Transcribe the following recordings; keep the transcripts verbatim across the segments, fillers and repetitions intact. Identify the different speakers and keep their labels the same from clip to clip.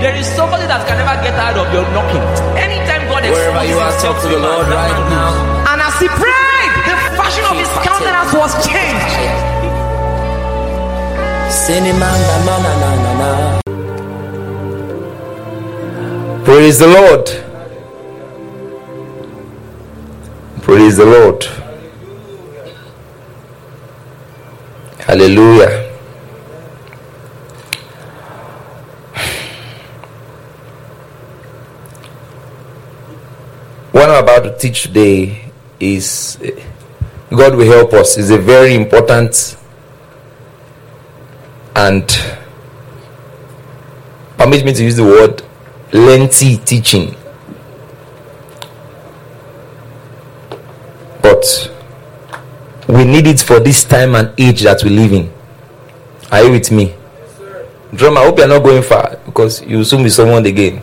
Speaker 1: There is somebody that can never get out of your knocking. Anytime God
Speaker 2: Wherever you are, talk to the Lord right now.
Speaker 1: And as he prayed, the fashion of his countenance was changed.
Speaker 2: Praise the Lord. Praise the Lord. Hallelujah. What I'm about to teach today is, God will help us, is a very important and, permit me to use the word, lengthy teaching. But we need it for this time and age that we live in. Are you with me?
Speaker 3: Yes, sir.
Speaker 2: Drummer, I hope you're not going far, because you will soon be someone again.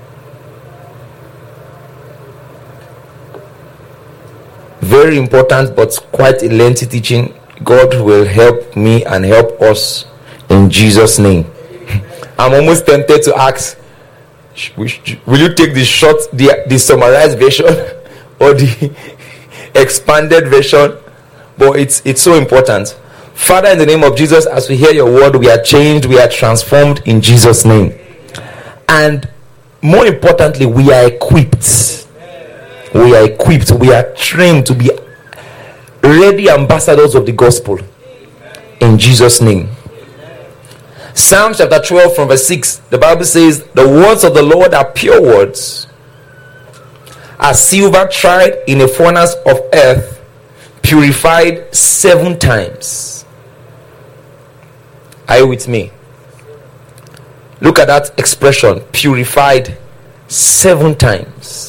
Speaker 2: Very important, but quite a lengthy teaching. God will help me and help us in Jesus' name. I'm almost tempted to ask, will you take the short, the, the summarized version or the expanded version? But it's it's so important. Father, in the name of Jesus, as we hear your word, we are changed, we are transformed in Jesus' name. And more importantly, we are equipped. We are equipped, we are trained to be ready ambassadors of the gospel in Jesus' name. Psalm chapter twelve from verse six, the Bible says, the words of the Lord are pure words, as silver tried in a furnace of earth, purified seven times. Are you with me? Look at that expression, purified seven times.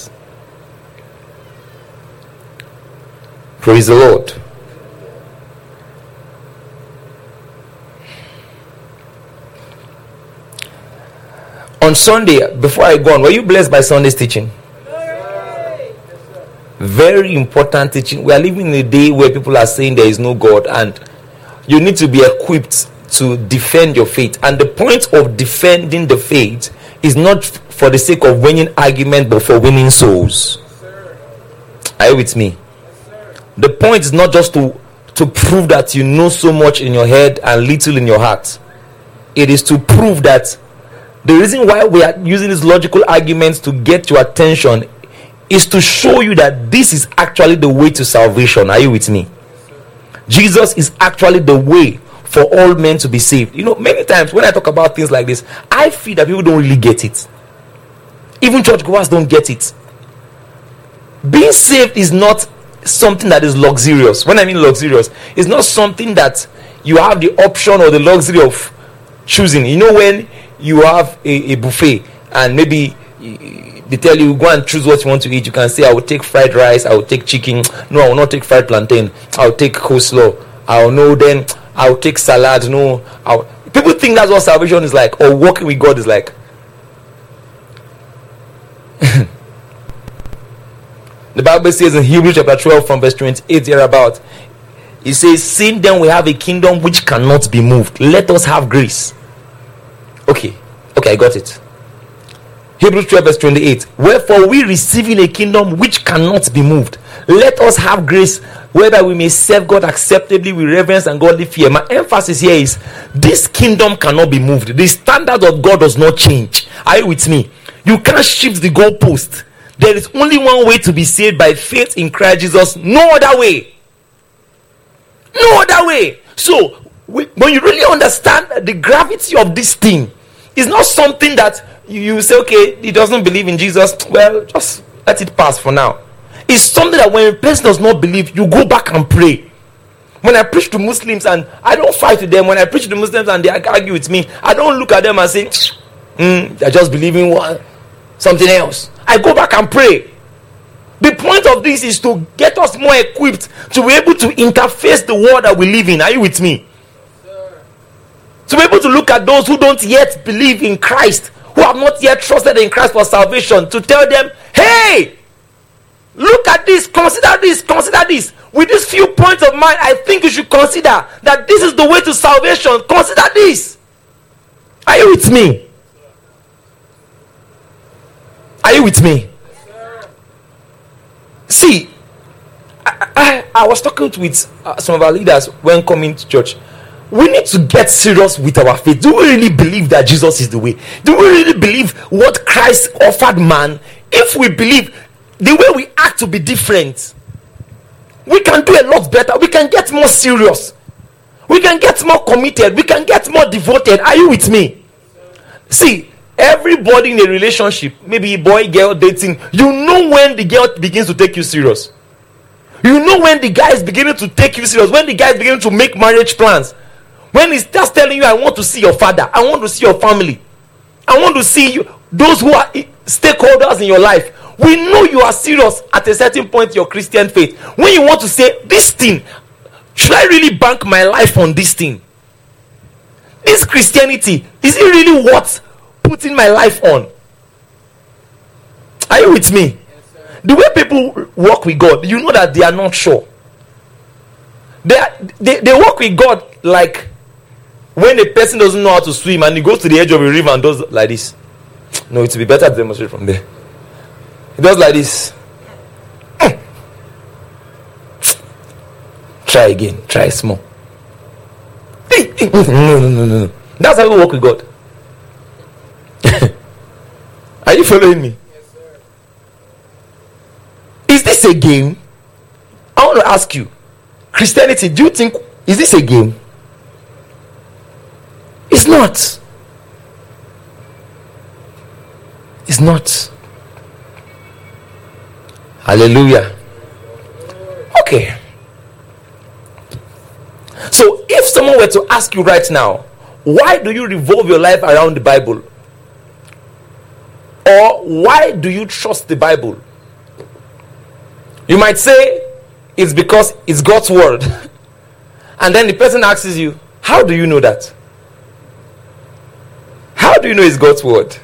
Speaker 2: Praise the Lord. On Sunday, before I go on, were you blessed by Sunday's teaching? Very important teaching. We are living in a day where people are saying there is no God, and you need to be equipped to defend your faith. And the point of defending the faith is not for the sake of winning argument, but for winning souls. Are you with me? The point is not just to to prove that you know so much in your head and little in your heart. It is to prove that the reason why we are using these logical arguments to get your attention is to show you that this is actually the way to salvation. Are you with me? Jesus is actually the way for all men to be saved. You know, many times when I talk about things like this, I feel that people don't really get it. Even churchgoers don't get it. Being saved is not something that is luxurious. When I mean luxurious, it's not something that you have the option or the luxury of choosing. You know, when you have a, a buffet and maybe they tell you go and choose what you want to eat, you can say I will take fried rice, I will take chicken, no I will not take fried plantain, I will take coleslaw, I will know then I will take salad. No, I'll, people think that's what salvation is like, or walking with God is like. The Bible says in Hebrews chapter twelve from verse twenty-eight thereabout, it says, seeing then we have a kingdom which cannot be moved, let us have grace. Okay, okay, I got it. Hebrews twelve verse twenty-eight, wherefore we receiving a kingdom which cannot be moved, let us have grace whereby we may serve God acceptably with reverence and godly fear. My emphasis here is this kingdom cannot be moved. The standard of God does not change. Are you with me? You can't shift the goalpost. There is only one way to be saved, by faith in Christ Jesus. No other way. No other way. So when you really understand the gravity of this thing, it's not something that you, you say, okay, he doesn't believe in Jesus, well, just let it pass for now. It's something that when a person does not believe, you go back and pray. When I preach to Muslims and I don't fight with them, when I preach to Muslims and they argue with me, I don't look at them and say, mm, they're just believing one, something else. I go back and pray. The point of this is to get us more equipped to be able to interface the world that we live in. Are you with me? Sir. To be able to look at those who don't yet believe in Christ, who have not yet trusted in Christ for salvation, to tell them, hey, look at this, consider this, consider this. With these few points of mine, I think you should consider that this is the way to salvation. Consider this. Are you with me? Are you with me? See, I, I, I was talking with uh, some of our leaders when coming to church. We need to get serious with our faith. Do we really believe that Jesus is the way? Do we really believe what Christ offered man? If we believe, the way we act to be different, we can do a lot better. We can get more serious. We can get more committed. We can get more devoted. Are you with me? See, everybody in a relationship, maybe boy, girl, dating, you know when the girl begins to take you serious. You know when the guy is beginning to take you serious. When the guy is beginning to make marriage plans. When he starts telling you, I want to see your father. I want to see your family. I want to see you, those who are stakeholders in your life. We know you are serious at a certain point in your Christian faith. When you want to say, this thing, should I really bank my life on this thing? This Christianity, is it really worth putting my life on? Are you with me? Yes, the way people walk with God, you know that they are not sure. They, are, they, they walk with God like when a person doesn't know how to swim and he goes to the edge of a river and does like this. No, it would be better to demonstrate from there. He does like this. Try again. Try small. No, no, no, no, no. That's how we walk with God. Are you following me?
Speaker 3: Yes, sir.
Speaker 2: Is this a game? I want to ask you, Christianity, do you think, is this a game? It's not. It's not. Hallelujah. Okay. So if someone were to ask you right now, why do you revolve your life around the Bible? Or why do you trust the Bible? You might say it's because it's God's word. And then the person asks you, how do you know that? How do you know it's God's word?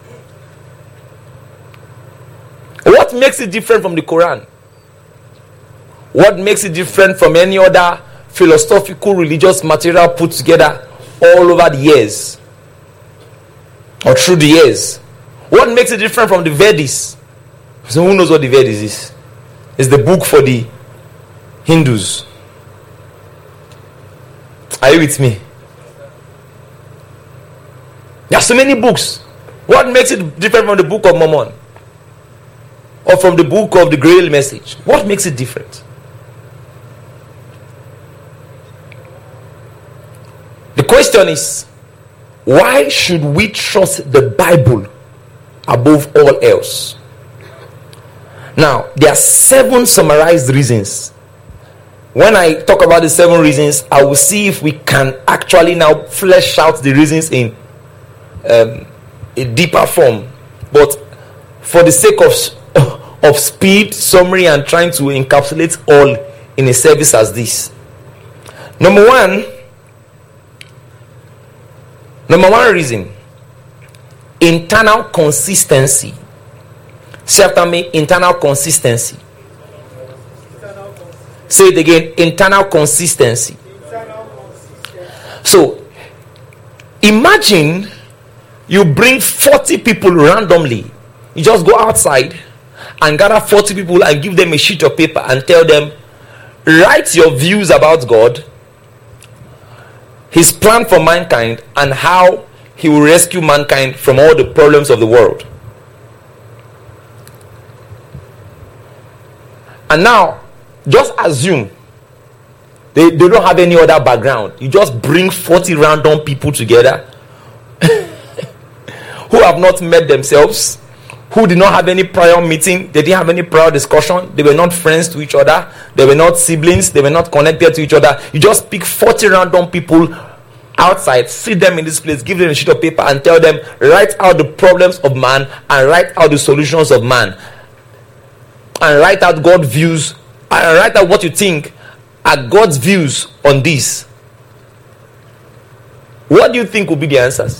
Speaker 2: What makes it different from the Quran? What makes it different from any other philosophical religious material put together all over the years or through the years? What makes it different from the Vedas? So who knows what the Vedas is? It's the book for the Hindus. Are you with me? There are so many books. What makes it different from the Book of Mormon? Or from the book of the Grail Message? What makes it different? The question is, why should we trust the Bible above all else? Now, there are seven summarized reasons. When I talk about the seven reasons, I will see if we can actually now flesh out the reasons in um, a deeper form. But for the sake of of speed, summary, and trying to encapsulate all in a service as this. Number one, number one reason, internal consistency. Say after me, internal consistency.
Speaker 3: Internal consistency.
Speaker 2: Say it again, internal consistency.
Speaker 3: Internal consistency.
Speaker 2: So, imagine you bring forty people randomly. You just go outside and gather forty people and give them a sheet of paper and tell them, write your views about God, his plan for mankind, and how he will rescue mankind from all the problems of the world. And now, just assume they, they don't have any other background. You just bring forty random people together who have not met themselves, who did not have any prior meeting, they didn't have any prior discussion, they were not friends to each other, they were not siblings, they were not connected to each other. You just pick forty random people outside, sit them in this place, give them a sheet of paper and tell them, write out the problems of man and write out the solutions of man, and write out God's views, and write out what you think are God's views on this. What do you think will be the answers?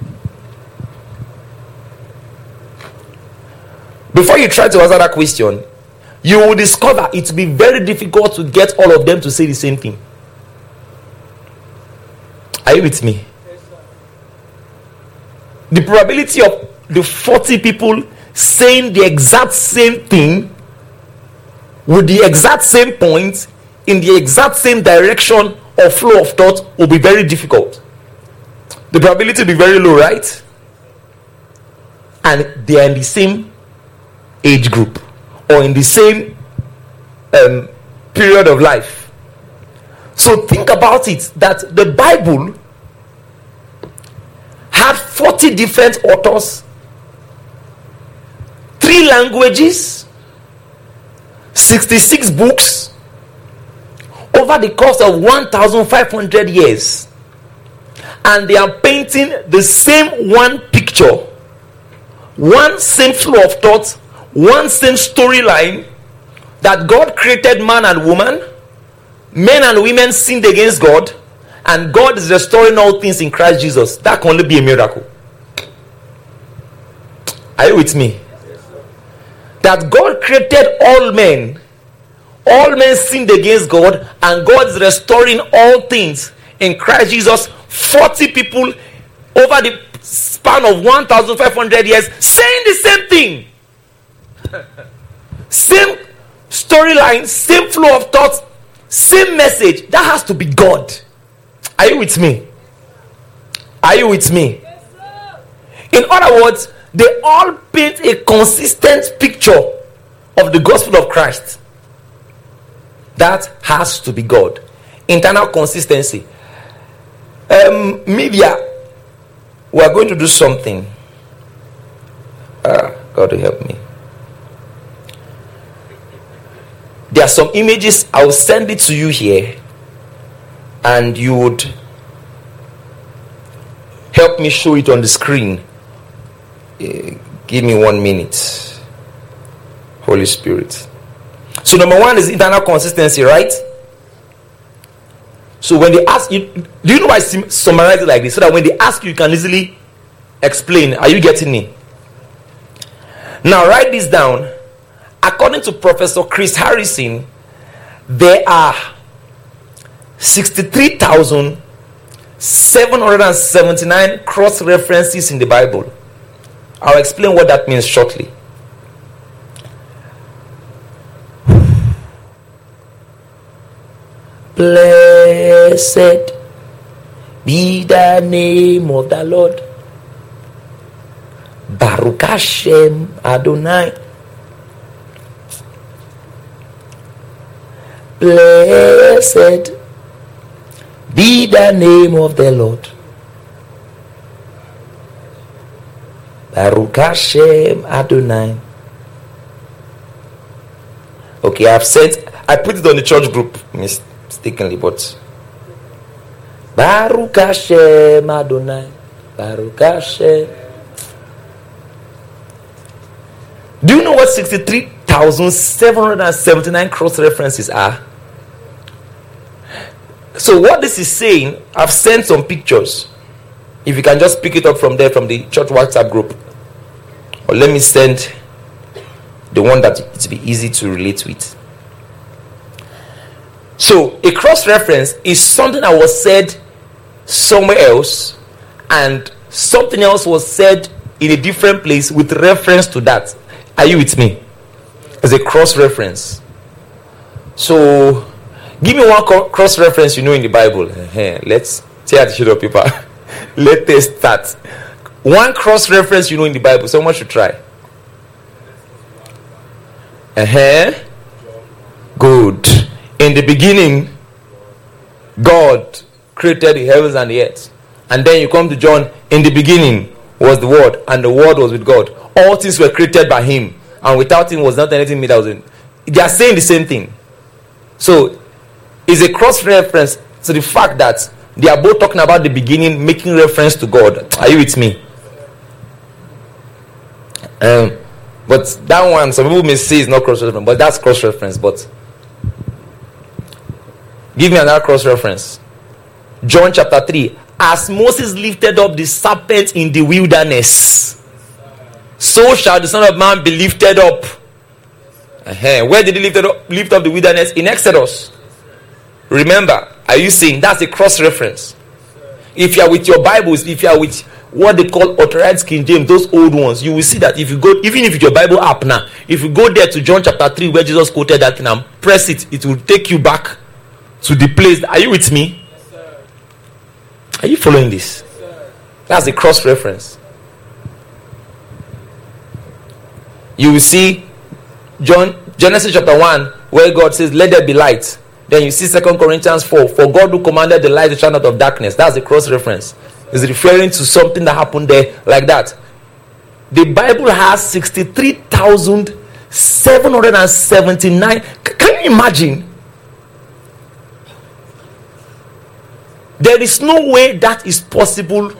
Speaker 2: Before you try to answer that question, you will discover it will be very difficult to get all of them to say the same thing. Are you with me?
Speaker 3: Yes, sir.
Speaker 2: The probability of the forty people saying the exact same thing with the exact same point in the exact same direction or flow of thought will be very difficult. The probability will be very low, right? And they are in the same age group or in the same um, period of life. So think about it, that the Bible had forty different authors, three languages, sixty-six books over the course of one thousand five hundred years, and they are painting the same one picture, one same flow of thought, one same storyline, that God created man and woman, men and women sinned against God, and God is restoring all things in Christ Jesus. That can only be a miracle. Are you with me? That God created all men, all men sinned against God, and God is restoring all things in Christ Jesus. forty people over the span of one thousand five hundred years saying the same thing. Same storyline, same flow of thoughts, same message. That has to be God. Are you with me? Are you with me? In other words, they all paint a consistent picture of the gospel of Christ. That has to be God. Internal consistency. Um, media, we are going to do something. Ah, God will help me. There are some images. I will send it to you here, and you would help me show it on the screen. Uh, give me one minute, Holy Spirit. So number one is internal consistency, right? So when they ask you, do you know why I summarize it like this? So that when they ask you, you can easily explain. Are you getting me? Now write this down. According to Professor Chris Harrison, there are sixty-three thousand seven hundred seventy-nine cross references in the Bible. I'll explain what that means shortly. Blessed be the name of the Lord. Baruch Hashem Adonai. Blessed be the name of the Lord. Baruch Hashem Adonai. Okay, I've said, I put it on the church group mistakenly, but Baruch Hashem Adonai. Baruch Hashem. Do you know what sixty-three thousand seven hundred seventy-nine cross references are? So what this is saying, I've sent some pictures. If you can just pick it up from there, from the church WhatsApp group. Or let me send the one that it's be easy to relate with. So a cross-reference is something that was said somewhere else, and something else was said in a different place with reference to that. Are you with me? As a cross-reference. So give me one cross-reference you know in the Bible. Uh-huh. Let's tear the sheet of paper. Let us start. One cross-reference you know in the Bible. Someone should try. Uh-huh. Good. In the beginning, God created the heavens and the earth. And then you come to John. In the beginning was the Word, and the Word was with God. All things were created by Him, and without Him was not anything made that was in. They are saying the same thing. So it's a cross-reference to the fact that they are both talking about the beginning, making reference to God. Are you with me? Um, but that one, some people may say is not cross-reference, but that's cross-reference. But give me another cross-reference. John chapter three. As Moses lifted up the serpent in the wilderness, so shall the Son of Man be lifted up. Uh-huh. Where did he lift up, lift up the wilderness? In Exodus. Remember, are you seeing? That's a cross-reference. If you are with your Bibles, if you are with what they call authorized King James, those old ones, you will see that if you go, even if it's your Bible app now, if you go there to John chapter three where Jesus quoted that thing and press it, it will take you back to the place. Are you with me?
Speaker 3: Yes, sir.
Speaker 2: Are you following this?
Speaker 3: Yes, sir.
Speaker 2: That's a cross reference. You will see John Genesis chapter one where God says, "Let there be light." Then you see Second Corinthians four, "For God who commanded the light to shine out of darkness." That's a cross reference. It's referring to something that happened there like that. The Bible has sixty-three thousand seven hundred seventy-nine. Can you imagine? There is no way that is possible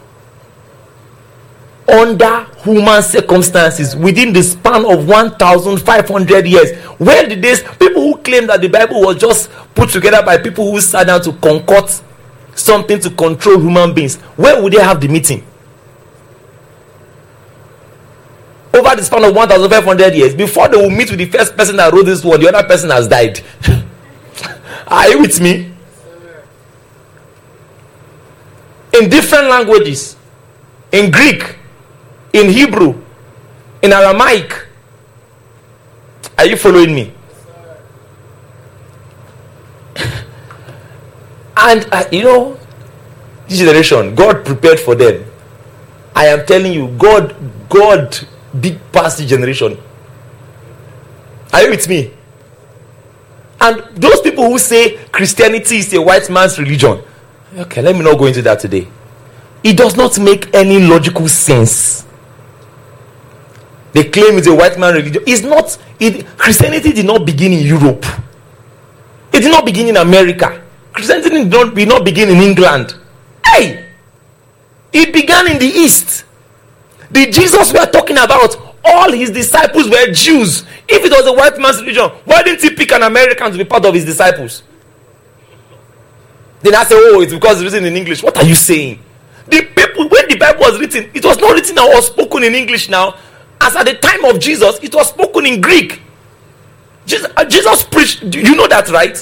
Speaker 2: under human circumstances within the span of one thousand five hundred years. Where did this people who claim that the Bible was just put together by people who sat down to concoct something to control human beings, where would they have the meeting? Over the span of one thousand five hundred years, before they will meet with the first person that wrote this word, the other person has died. Are you with me? In different languages, in Greek, in Hebrew, in Aramaic. Are you following me? And uh, you know, this generation, God prepared for them. I am telling you, God, God big past the generation. Are you with me? And those people who say Christianity is a white man's religion, okay, let me not go into that today. It does not make any logical sense. They claim it's a white man religion. It's not. It, Christianity did not begin in Europe. It did not begin in America. Christianity did not, did not begin in England. Hey! It began in the East. The Jesus we are talking about, all his disciples were Jews. If it was a white man's religion, why didn't he pick an American to be part of his disciples? Then I say, oh, it's because it's written in English. What are you saying? The people, when the Bible was written, it was not written or spoken in English now. As at the time of Jesus, it was spoken in Greek. Jesus, uh, Jesus preached, you know that, right?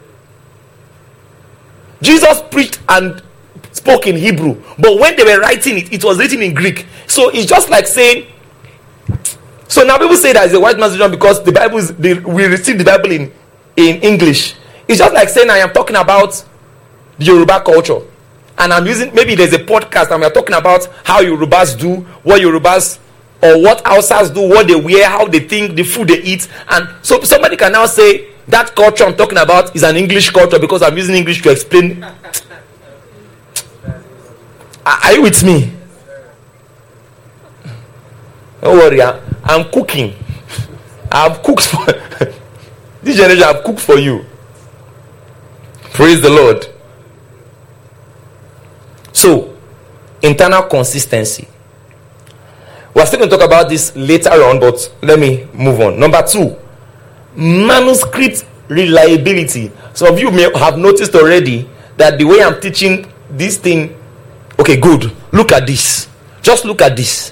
Speaker 2: Jesus preached and spoke in Hebrew, but when they were writing it, it was written in Greek. So it's just like saying, so now people say that it's a white man's religion because the Bible is, the, we received the Bible in, in English. It's just like saying I am talking about the Yoruba culture, and I'm using, maybe there's a podcast and we're talking about how Yorubas do, what Yorubas or what Hausas do, what they wear, how they think, the food they eat. And so somebody can now say that culture I'm talking about is an English culture because I'm using English to explain. Are you with me? Don't worry, I'm cooking. I've cooked for this generation. I've cooked for you. Praise the Lord. So, internal consistency. We're still going to talk about this later on, but let me move on. Number two, manuscript reliability. Some of you may have noticed already that the way I'm teaching this thing, okay, good. Look at this. Just look at this.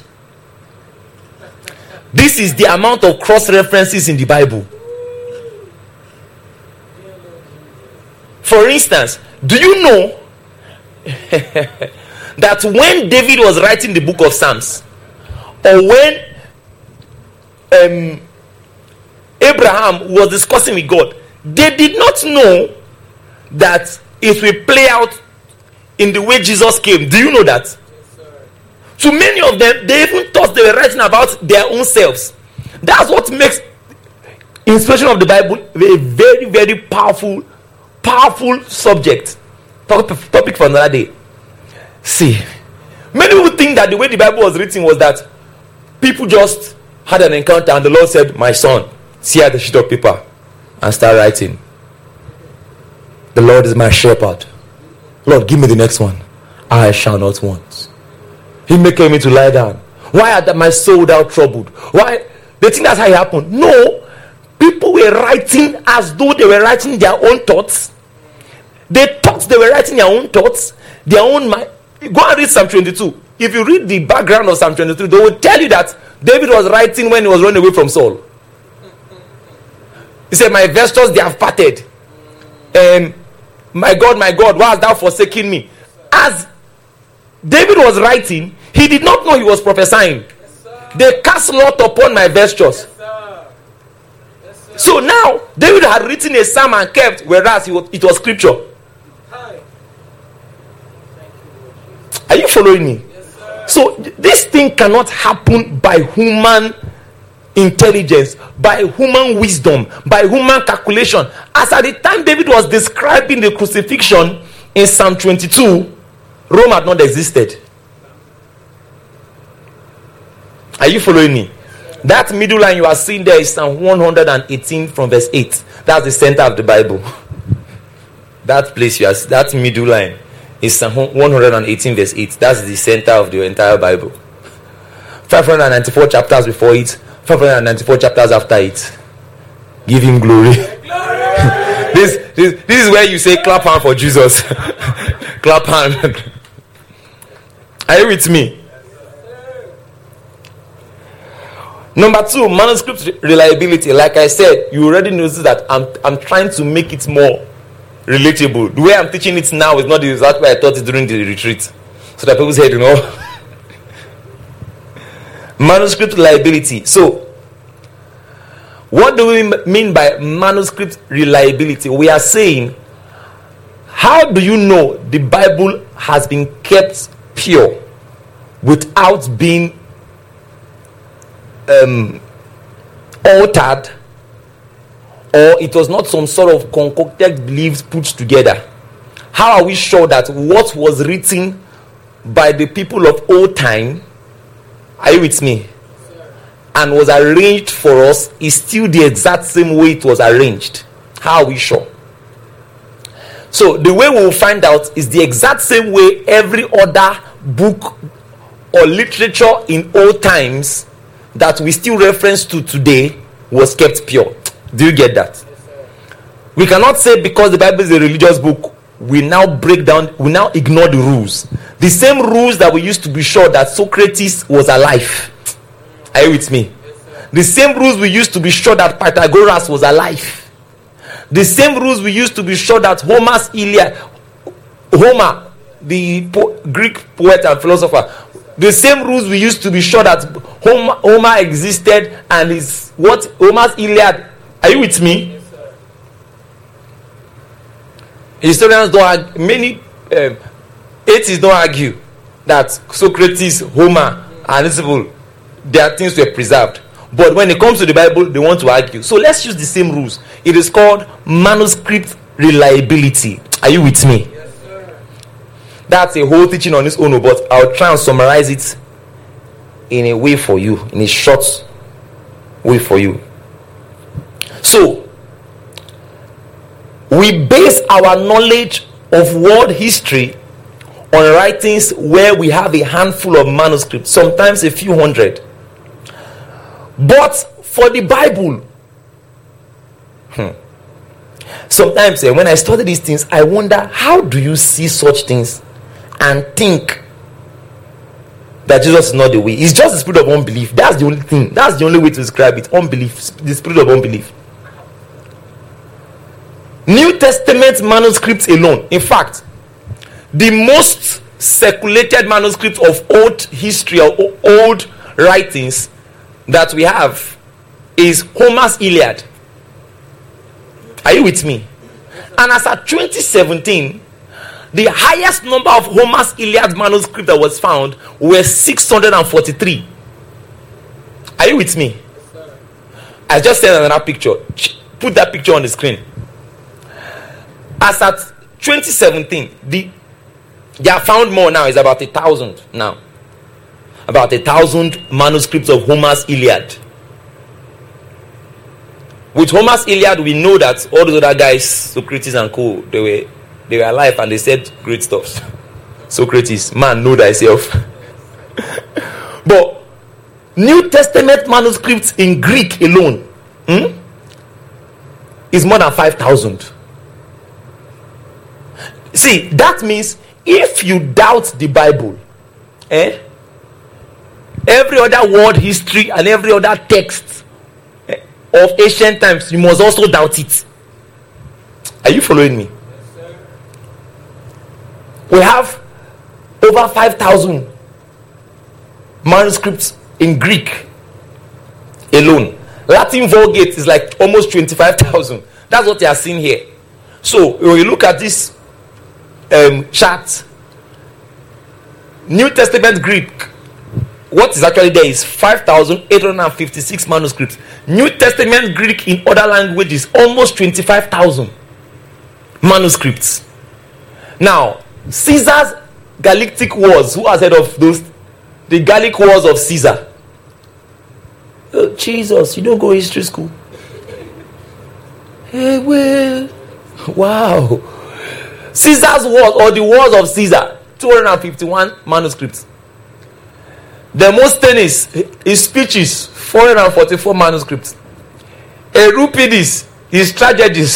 Speaker 2: This is the amount of cross references in the Bible. For instance, do you know that when David was writing the book of Psalms, or when um, Abraham was discussing with God, they did not know that it will play out in the way Jesus came? Do you know that? To many of them, they even thought they were writing about their own selves. That's what makes inspiration of the Bible a very, very powerful, powerful subject. Topic, topic for another day. See, many people think that the way the Bible was written was that people just had an encounter and the Lord said, "My son, tear the sheet of paper and start writing. The Lord is my shepherd. Lord, give me the next one. I shall not want. He maketh me to lie down. Why art thou my soul thou troubled?" Why? They think that's how it happened. No. People were writing as though they were writing their own thoughts. They thought they were writing their own thoughts, their own mind. Go and read Psalm twenty-two. If you read the background of Psalm twenty-three, they will tell you that David was writing when he was running away from Saul. He said, "My vestures they have parted. And my God, my God, why hast thou forsaken me?" As David was writing, He did not know he was prophesying. They cast lot upon my vestures. So now David had written a psalm and kept, whereas he was, it was scripture. Are you following me? So this thing cannot happen by human intelligence, by human wisdom, by human calculation. As at the time David was describing the crucifixion in Psalm twenty-two, Rome had not existed. Are you following me? That middle line you are seeing there is Psalm one hundred eighteen from verse eight. That's the center of the Bible. That place you are, that middle line is Psalm one hundred eighteen verse eight. That's the center of the entire Bible. five hundred ninety-four chapters before it, five hundred ninety-four chapters after it. Give him glory. this, this, this is where you say clap hand for Jesus. Clap hand. Are you with me? Number two, manuscript reliability. Like I said, you already noticed that I'm I'm trying to make it more relatable. The way I'm teaching it now is not the exact way I taught it during the retreat, so that people say, you know, manuscript reliability. So, what do we mean by manuscript reliability? We are saying, how do you know the Bible has been kept pure without being Um, altered, or it was not some sort of concocted beliefs put together? How are we sure that what was written by the people of old time, are you with me, and was arranged for us is still the exact same way it was arranged? How are we sure? So the way we will find out is the exact same way every other book or literature in old times that we still reference to today was kept pure. Do you get that? We cannot say because the Bible is a religious book, we now break down, we now ignore the rules. The same rules that we used to be sure that Socrates was alive. Are you with me? The same rules we used to be sure that Pythagoras was alive. The same rules we used to be sure that Homer's Iliad, Homer, the po- Greek poet and philosopher, the same rules we used to be sure that Homer, Homer existed and is what Homer's Iliad. Are you with me? Yes, sir. Historians don't argue, many um, atheists don't argue that Socrates, Homer, and these people, their things were preserved. But when it comes to the Bible, they want to argue. So let's use the same rules. It is called manuscript reliability. Are you with me? That's a whole teaching on its own, but I'll try and summarize it in a way for you, in a short way for you. So, we base our knowledge of world history on writings where we have a handful of manuscripts, sometimes a few hundred. But for the Bible, hmm, sometimes eh, when I study these things, I wonder, how do you see such things and think that Jesus is not the way? It's just the spirit of unbelief. That's the only thing. That's the only way to describe it. Unbelief. The spirit of unbelief. New Testament manuscripts alone. In fact, the most circulated manuscript of old history or old writings that we have is Homer's Iliad. Are you with me? And as at twenty seventeen, the highest number of Homer's Iliad manuscript that was found were six hundred forty-three. Are you with me? I just sent another picture. Put that picture on the screen. As at twenty seventeen, the they have found more now. It's about a thousand now. About a thousand manuscripts of Homer's Iliad. With Homer's Iliad, we know that all those other guys, Socrates and co, they were they were alive and they said great stuff. Socrates, man, know thyself. But New Testament manuscripts in Greek alone hmm, is more than five thousand. See, that means if you doubt the Bible, eh, every other world history and every other text eh, of ancient times, you must also doubt it. Are you following me?
Speaker 3: Yes, sir.
Speaker 2: We have over five thousand manuscripts in Greek alone. Latin Vulgate is like almost twenty-five thousand. That's what you are seeing here. So when you look at this um, chart, New Testament Greek, what is actually there is five thousand eight hundred fifty-six manuscripts. New Testament Greek in other languages, almost twenty-five thousand manuscripts. Now, Caesar's Galactic Wars, who has heard of those? The Gallic Wars of Caesar. Oh, Jesus, you don't go history school. Hey, well, wow. Caesar's Wars, or the Wars of Caesar, two hundred fifty-one manuscripts. Demosthenes, his speeches, four hundred forty-four manuscripts. Euripides, his tragedies,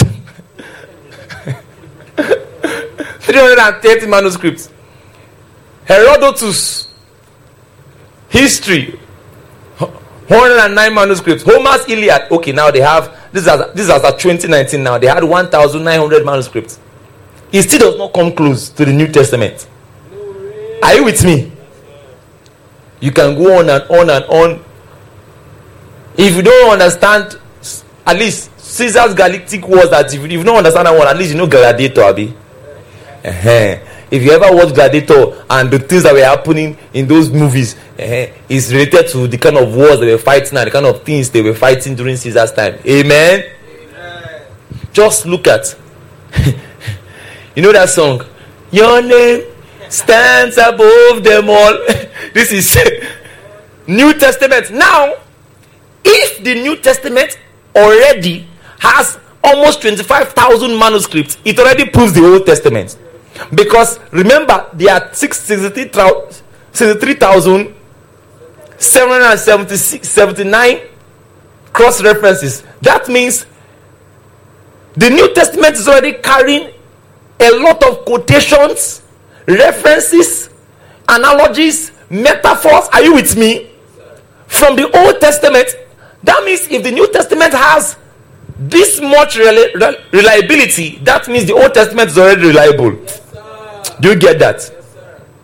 Speaker 2: three hundred thirty manuscripts. Herodotus, history, one hundred nine manuscripts. Homer's Iliad, okay, now they have, this is as, this is as of twenty nineteen now, they had one thousand nine hundred manuscripts. It still does not come close to the New Testament. Are you with me? You can go on and on and on. If you don't understand, at least Caesar's Galactic Wars, that if you don't understand that one, at least you know Gladiator, Abi. Uh-huh. If you ever watch Gladiator and the things that were happening in those movies, uh-huh, is related to the kind of wars they were fighting and the kind of things they were fighting during Caesar's time. Amen. Amen. Just look at, you know that song, your name stands above them all. This is New Testament. Now, if the New Testament already has almost twenty-five thousand manuscripts, it already proves the Old Testament. Because remember, there are sixty-three thousand seven hundred seventy-six, seventy-nine cross references. That means the New Testament is already carrying a lot of quotations, references, analogies, metaphors. Are you with me? From the Old Testament. That means if the New Testament has this much rel- reliability, that means the Old Testament is already reliable. Yes, do you get that?
Speaker 3: Yes,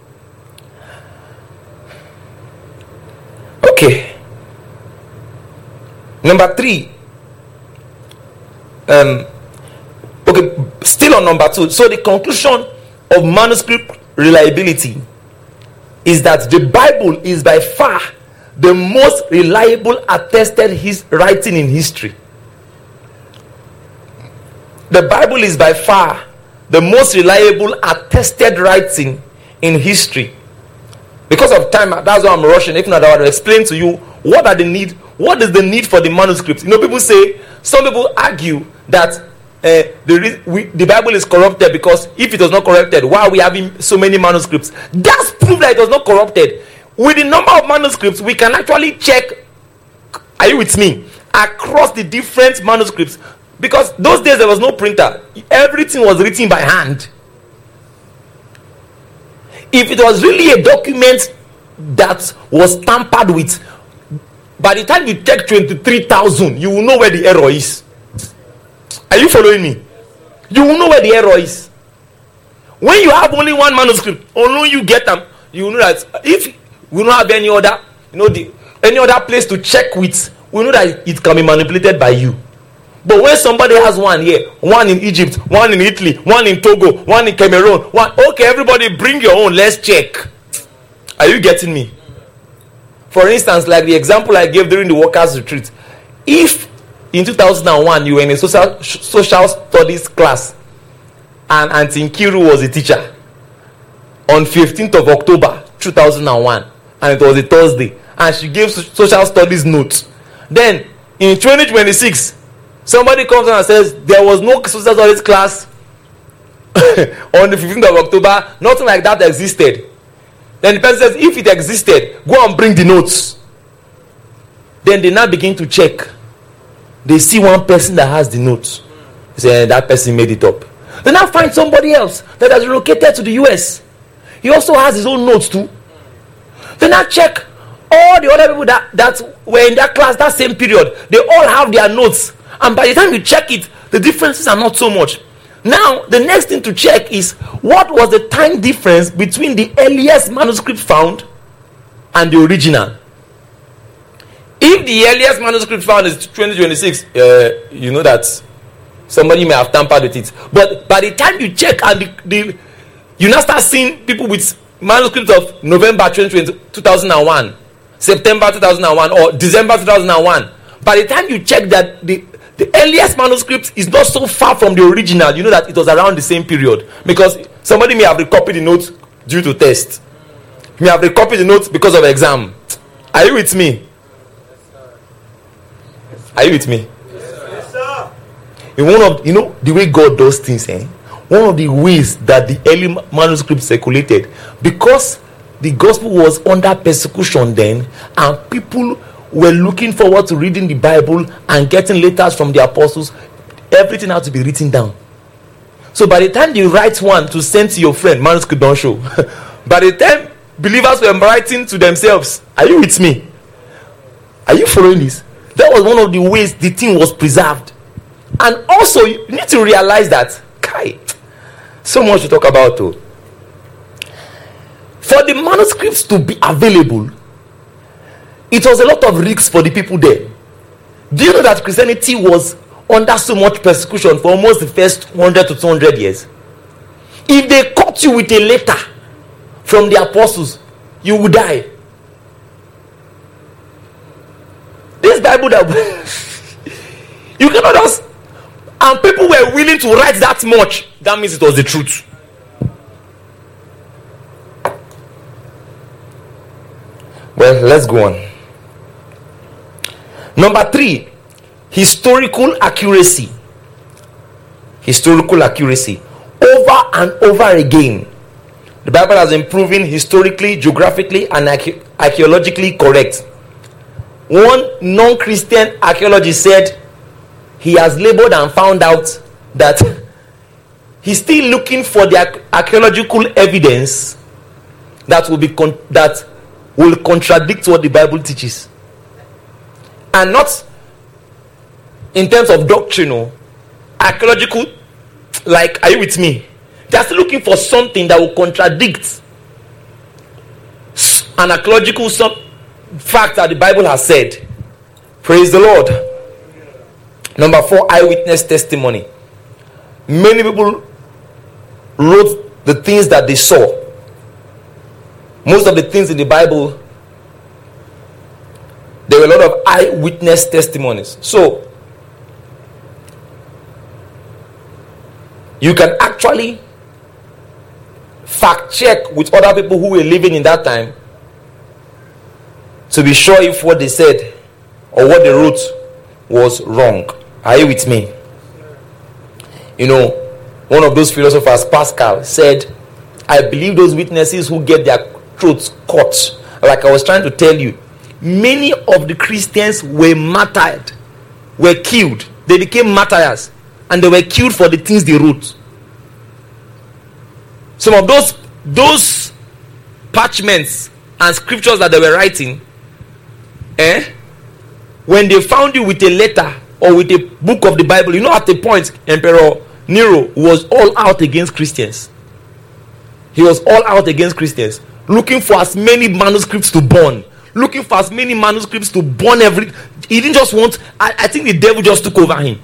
Speaker 2: okay. Number three. Um. Okay. Still on number two. So the conclusion of manuscript reliability is that the Bible is by far the most reliable attested his writing in history. The Bible is by far the most reliable attested writing in history. Because of time, that's why I'm rushing. If not, I would explain to you what are the need. What is the need for the manuscript? You know, people say, some people argue that uh, the, we, the Bible is corrupted because if it was not corrupted, why are we having so many manuscripts? That's proof that it was not corrupted. With the number of manuscripts, we can actually check. Are you with me? Across the different manuscripts. Because those days there was no printer. Everything was written by hand. If it was really a document that was tampered with, by the time you check twenty-three thousand, you will know where the error is. Are you following me? You will know where the error is. When you have only one manuscript, only you get them, you will know that if we don't have any other, you know, the any other place to check with, we know that it can be manipulated by you. But when somebody has one here, one in Egypt, one in Italy, one in Togo, one in Cameroon, one, okay, everybody bring your own, let's check. Are you getting me? For instance, like the example I gave during the workers' retreat. If in two thousand one you were in a social, social studies class and Auntie Nkiru was a teacher on fifteenth of October two thousand one, and it was a Thursday, and she gave social studies notes, then in twenty twenty-six somebody comes and says there was no social studies class on the fifteenth of October, nothing like that existed. Then the person says, if it existed, go and bring the notes. Then they now begin to check. They see one person that has the notes. They say, that person made it up. They now find somebody else that has relocated to the U S. He also has his own notes too. They now check all the other people that, that were in that class that same period. They all have their notes. And by the time you check it, the differences are not so much. Now, the next thing to check is what was the time difference between the earliest manuscript found and the original. If the earliest manuscript found is twenty twenty-six, uh, you know that somebody may have tampered with it. But by the time you check and the, the you now start seeing people with manuscripts of November twenty twenty, two thousand one, September two thousand one, or December two thousand one. By the time you check that the, the earliest manuscript is not so far from the original, you know that it was around the same period. Because somebody may have recopied the notes due to test. May have recopied the notes because of exam. Are you with me? Are you with me?
Speaker 3: Yes, sir.
Speaker 2: In one of you know the way God does things, eh? One of the ways that the early manuscript circulated, because the gospel was under persecution then, and people were looking forward to reading the Bible and getting letters from the apostles, everything had to be written down. So by the time you write one to send to your friend, manuscript don't show. By the time believers were writing to themselves, are you with me? Are you following this? That was one of the ways the thing was preserved. And also, you need to realize that, Kai, so much to talk about too. For the manuscripts to be available, it was a lot of risks for the people there. Do you know that Christianity was under so much persecution for almost the first one hundred to two hundred years? If they caught you with a letter from the apostles, you would die. This Bible that you cannot just, and people were willing to write that much, that means it was the truth. Well, let's go on. Number three, historical accuracy. Historical accuracy. Over and over again, the Bible has been proven historically, geographically, and arche- archaeologically correct. One non-Christian archaeologist said he has labored and found out that he's still looking for the archaeological evidence that will be con- that will contradict what the Bible teaches, and not in terms of doctrinal, archaeological. Like, are you with me? They're still looking for something that will contradict an archaeological some fact that the Bible has said. Praise the Lord. Number four, eyewitness testimony. Many people wrote the things that they saw. Most of the things in the Bible, there were a lot of eyewitness testimonies. So, you can actually fact check with other people who were living in that time to be sure if what they said or what they wrote was wrong. Are you with me? You know, one of those philosophers, Pascal, said, I believe those witnesses who get their throats cut. Like I was trying to tell you, many of the Christians were martyred, were killed. They became martyrs, and they were killed for the things they wrote. Some of those those parchments and scriptures that they were writing, eh, when they found you with a letter or with a book of the Bible, you know, at the point Emperor Nero was all out against Christians. He was all out against Christians, looking for as many manuscripts to burn, looking for as many manuscripts to burn every. He didn't just want. I, I think the devil just took over him.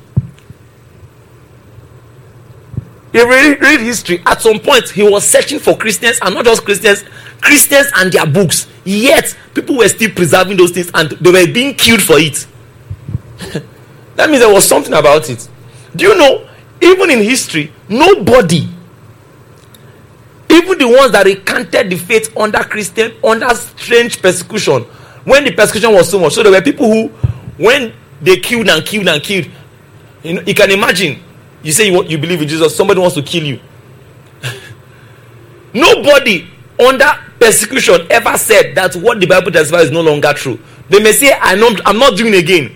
Speaker 2: You read, read history. At some point, he was searching for Christians, and not just Christians, Christians and their books. Yet, people were still preserving those things, and they were being killed for it. That means there was something about it. Do you know, even in history, nobody, even the ones that recanted the faith under Christian, under strange persecution, when the persecution was so much, so there were people who, when they killed and killed and killed, you know, you can imagine. You say you, want, you believe in Jesus, somebody wants to kill you. Nobody under persecution ever said that what the Bible testifies is no longer true. They may say, I'm not, I'm not doing again.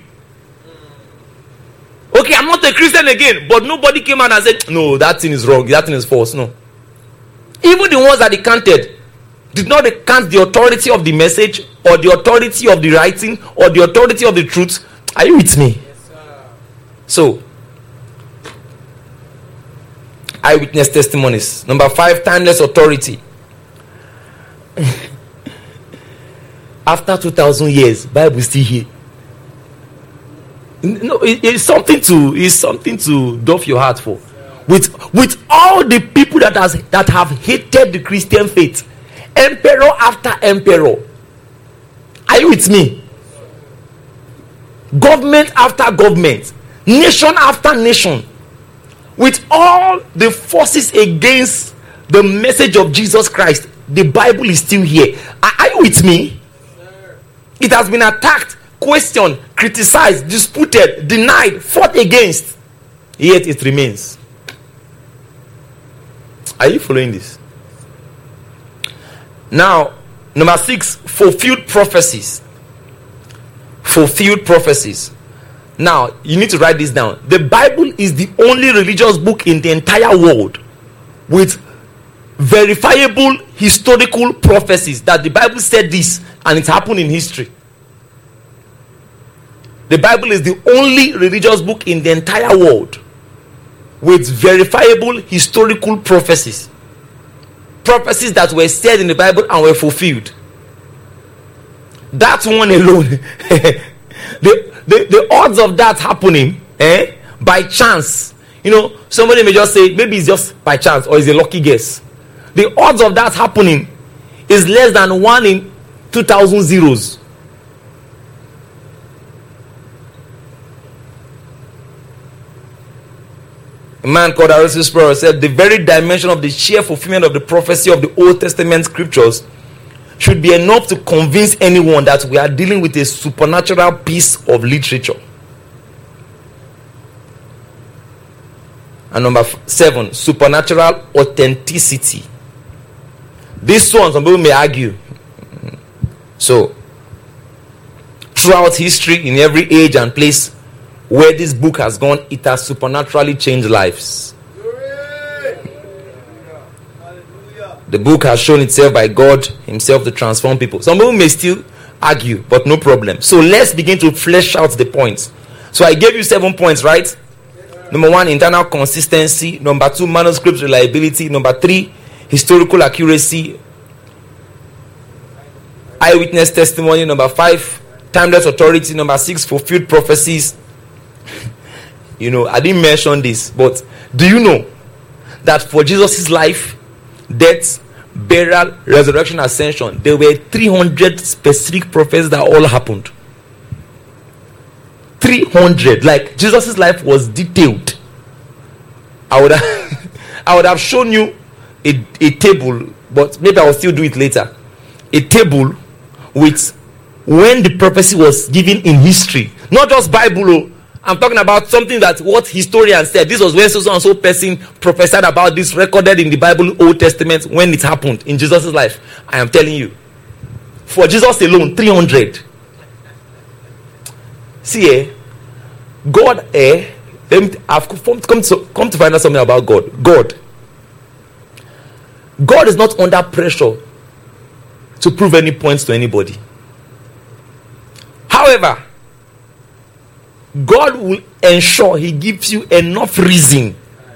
Speaker 2: Okay, I'm not a Christian again. But nobody came out and said, no, that thing is wrong, that thing is false. No. Even the ones that recanted did not recant the authority of the message, or the authority of the writing, or the authority of the truth. Are you with me?
Speaker 3: Yes, sir.
Speaker 2: So, eyewitness testimonies. Number five, timeless authority. after two thousand years, Bible is still here. No, it, it's something to it's something to doff your heart for. With with all the people that has that have hated the Christian faith, emperor after emperor. Are you with me? Government after government, nation after nation, with all the forces against the message of Jesus Christ, the Bible is still here. Are, are you with me? It has been attacked, questioned, criticized, disputed, denied, fought against, yet it remains. Are you following this? Now, number six, fulfilled prophecies. Fulfilled prophecies. Now, you need to write this down. The Bible is the only religious book in the entire world with verifiable historical prophecies that the Bible said this and it happened in history. The Bible is the only religious book in the entire world with verifiable historical prophecies. Prophecies that were said in the Bible and were fulfilled. That one alone, the, the, the odds of that happening eh, by chance, you know, somebody may just say maybe it's just by chance or it's a lucky guess. The odds of that happening is less than one in two thousand zeros. A man called Erastus Sproul said the very dimension of the sheer fulfillment of the prophecy of the Old Testament scriptures should be enough to convince anyone that we are dealing with a supernatural piece of literature. And number seven, supernatural authenticity. This one, some people may argue. So, throughout history, in every age and place where this book has gone, it has supernaturally changed lives. The book has shown itself by God himself to transform people. Some people may still argue, but no problem. So let's begin to flesh out the points. So I gave you seven points, right? Number one, internal consistency. Number two, manuscript reliability. Number three, historical accuracy. Eyewitness testimony. Number five, timeless authority. Number six, fulfilled prophecies. You know, I didn't mention this, but do you know that for Jesus' life, death, burial, resurrection, ascension, there were three hundred specific prophecies that all happened. three hundred. Like Jesus' life was detailed. I would have, I would have shown you a, a table, but maybe I will still do it later. A table with when the prophecy was given in history, not just Bible. I'm talking about something that what historians said. This was when so and so person prophesied about this, recorded in the Bible, Old Testament, when it happened in Jesus' life. I am telling you, for Jesus alone, three hundred. See, eh, God, eh, I've come to, come to find out something about God. God. God is not under pressure to prove any points to anybody. However, God will ensure he gives you enough reason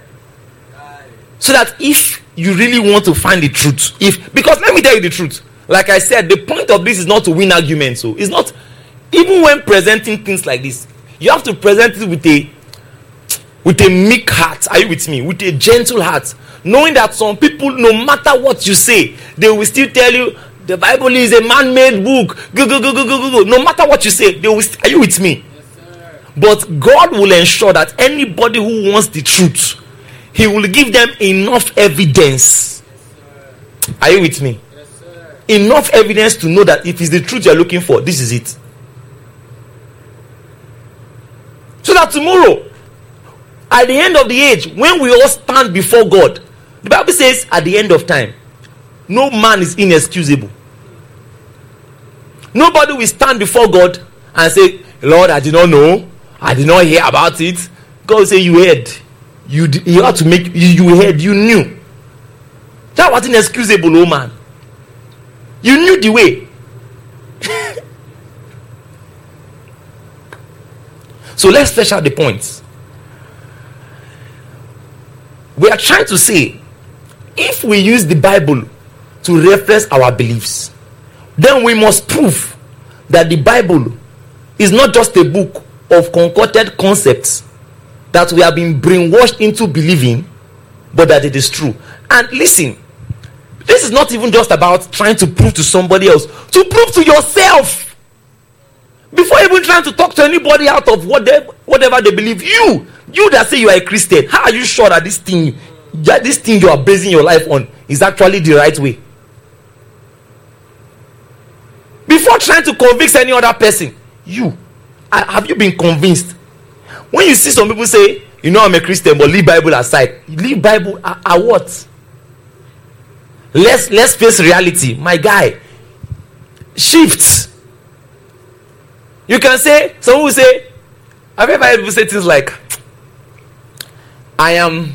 Speaker 2: so that if you really want to find the truth, if because let me tell you the truth, like I said, the point of this is not to win arguments. So it's not, even when presenting things like this, you have to present it with a with a meek heart. Are you with me? With a gentle heart, knowing that some people, no matter what you say, they will still tell you the Bible is a man-made book. Go go go go go go go. No matter what you say, they will. Are you with me? But God will ensure that anybody who wants the truth, he will give them enough evidence. Are you with me? Yes, enough evidence to know that if it's the truth you're looking for, this is it. So that tomorrow, at the end of the age, when we all stand before God, the Bible says at the end of time, no man is inexcusable. Nobody will stand before God and say, Lord, I did not know. I did not hear about it. God will say, you heard. You, you had to make, you, you heard, you knew. That was inexcusable, oh man. You knew the way. So let's flesh out the points. We are trying to say, if we use the Bible to reference our beliefs, then we must prove that the Bible is not just a book of concocted concepts that we have been brainwashed into believing, but that it is true. And listen, this is not even just about trying to prove to somebody else, to prove to yourself. Before even trying to talk to anybody out of whatever, whatever they believe, you, you that say you are a Christian, how are you sure that this thing, that this thing you are basing your life on is actually the right way? Before trying to convince any other person, you, have you been convinced? When you see some people say, you know, I'm a Christian, but leave Bible aside. Leave Bible at, at what? Let's let's face reality, my guy. Shifts. You can say, someone will say, I've ever heard people say things like, I am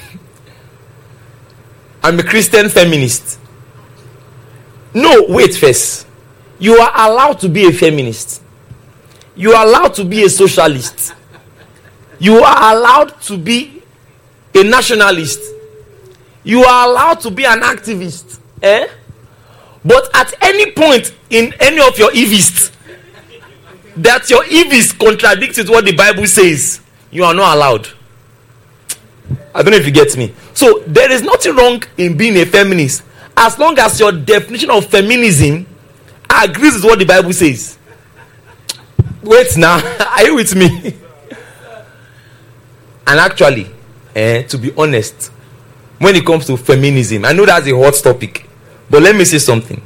Speaker 2: I'm a Christian feminist. No, wait first. You are allowed to be a feminist. You are allowed to be a socialist. You are allowed to be a nationalist. You are allowed to be an activist. Eh? But at any point in any of your evists, that your evis contradicts with what the Bible says, you are not allowed. I don't know if you get me. So there is nothing wrong in being a feminist as long as your definition of feminism agrees with what the Bible says. Wait now, are you with me? And actually, eh, to be honest, when it comes to feminism, I know that's a hot topic, but let me say something.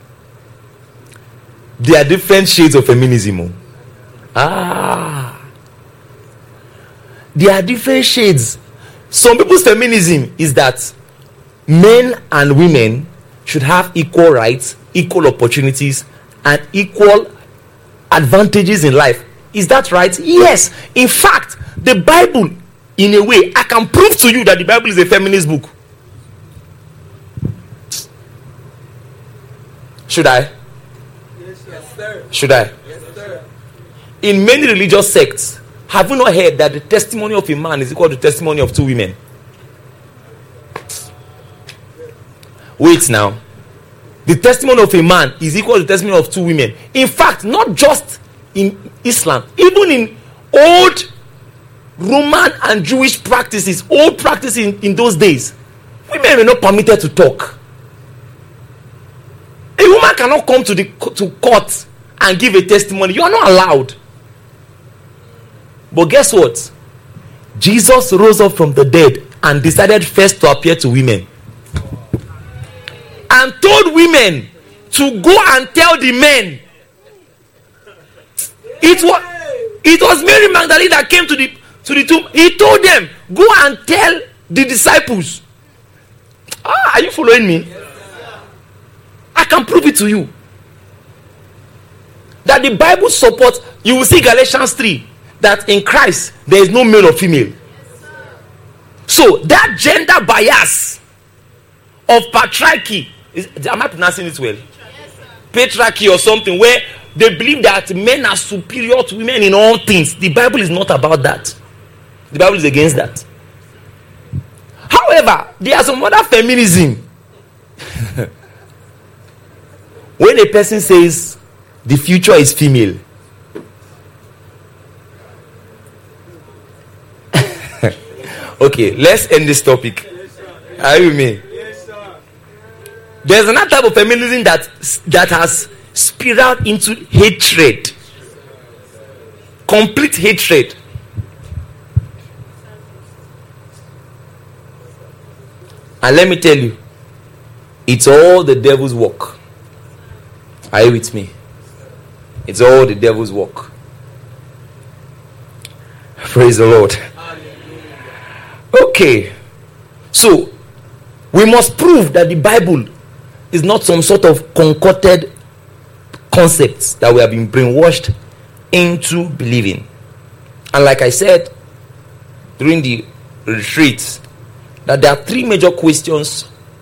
Speaker 2: There are different shades of feminism. Oh. Ah, there are different shades. Some people's feminism is that men and women should have equal rights, equal opportunities, and equal advantages in life. Is that right? Yes. In fact, the Bible, in a way, I can prove to you that the Bible is a feminist book. Should I?
Speaker 3: Yes, sir.
Speaker 2: Should I?
Speaker 3: Yes, sir.
Speaker 2: In many religious sects, have you not heard that the testimony of a man is equal to the testimony of two women? Wait now. The testimony of a man is equal to the testimony of two women. In fact, not just in Islam, even in old Roman and Jewish practices, old practices in, in those days, women were not permitted to talk. A woman cannot come to the to court and give a testimony. You are not allowed. But guess what? Jesus rose up from the dead and decided first to appear to women. And told women to go and tell the men. It was, it was Mary Magdalene that came to the, to the tomb. He told them, go and tell the disciples. Ah, are you following me? I can prove it to you. That the Bible supports, you will see Galatians three, that in Christ there is no male or female. So that gender bias of patriarchy, is, am I pronouncing it well? Yes, patriarchy or something where they believe that men are superior to women in all things. The Bible is not about that. The Bible is against that. However, there are some other feminism. When a person says the future is female, okay, let's end this topic. Are you with me? There's another type of feminism that that has spiraled into hatred, complete hatred. And let me tell you, it's all the devil's work. Are you with me? It's all the devil's work. Praise the Lord. Okay, so we must prove that the Bible is not some sort of concocted concepts that we have been brainwashed into believing. And like I said during the retreat, that there are three major questions.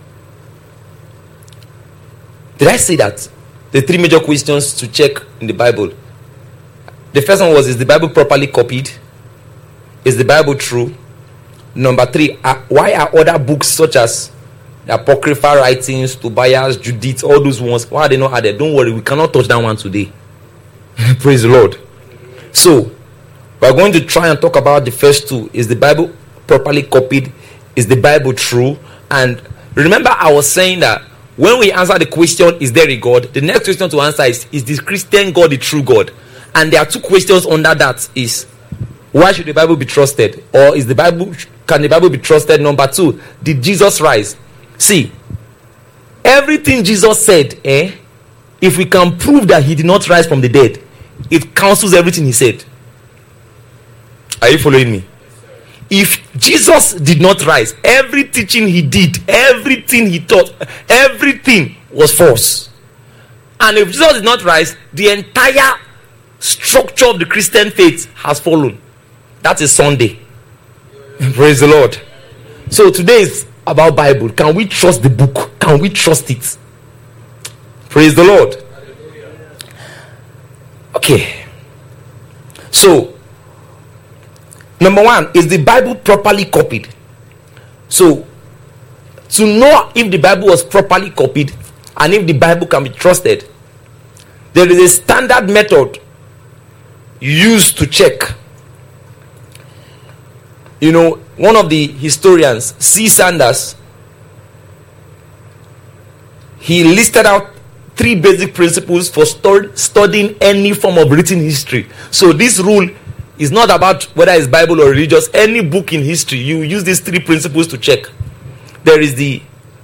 Speaker 2: Did I say that? The three major questions to check in the Bible. The first one was, is the Bible properly copied? Is the Bible true? Number three, are, why are other books such as the Apocryphal writings, Tobias, Judith, all those ones, why are they not added? Don't worry, we cannot touch that one today. Praise the Lord. So, we're going to try and talk about the first two. Is the Bible properly copied? Is the Bible true? And remember, I was saying that when we answer the question, is there a God? The next question to answer is, is the Christian God the true God? And there are two questions under that. Is, why should the Bible be trusted? Or is the Bible, can the Bible be trusted? Number two, did Jesus rise? See, everything Jesus said, eh, if we can prove that he did not rise from the dead, it cancels everything he said. Are you following me? If Jesus did not rise, every teaching he did, everything he taught, everything was false. And if Jesus did not rise, the entire structure of the Christian faith has fallen. That is Sunday. Praise the Lord. So today is about Bible. Can we trust the book? Can we trust it? Praise the Lord. Okay. So, number one, is the Bible properly copied? So, to know if the Bible was properly copied and if the Bible can be trusted, there is a standard method used to check. You know, one of the historians, C. Sanders, he listed out three basic principles for stu- studying any form of written history. So this rule is not about whether it's Bible or religious. Any book in history, you use these three principles to check. There is the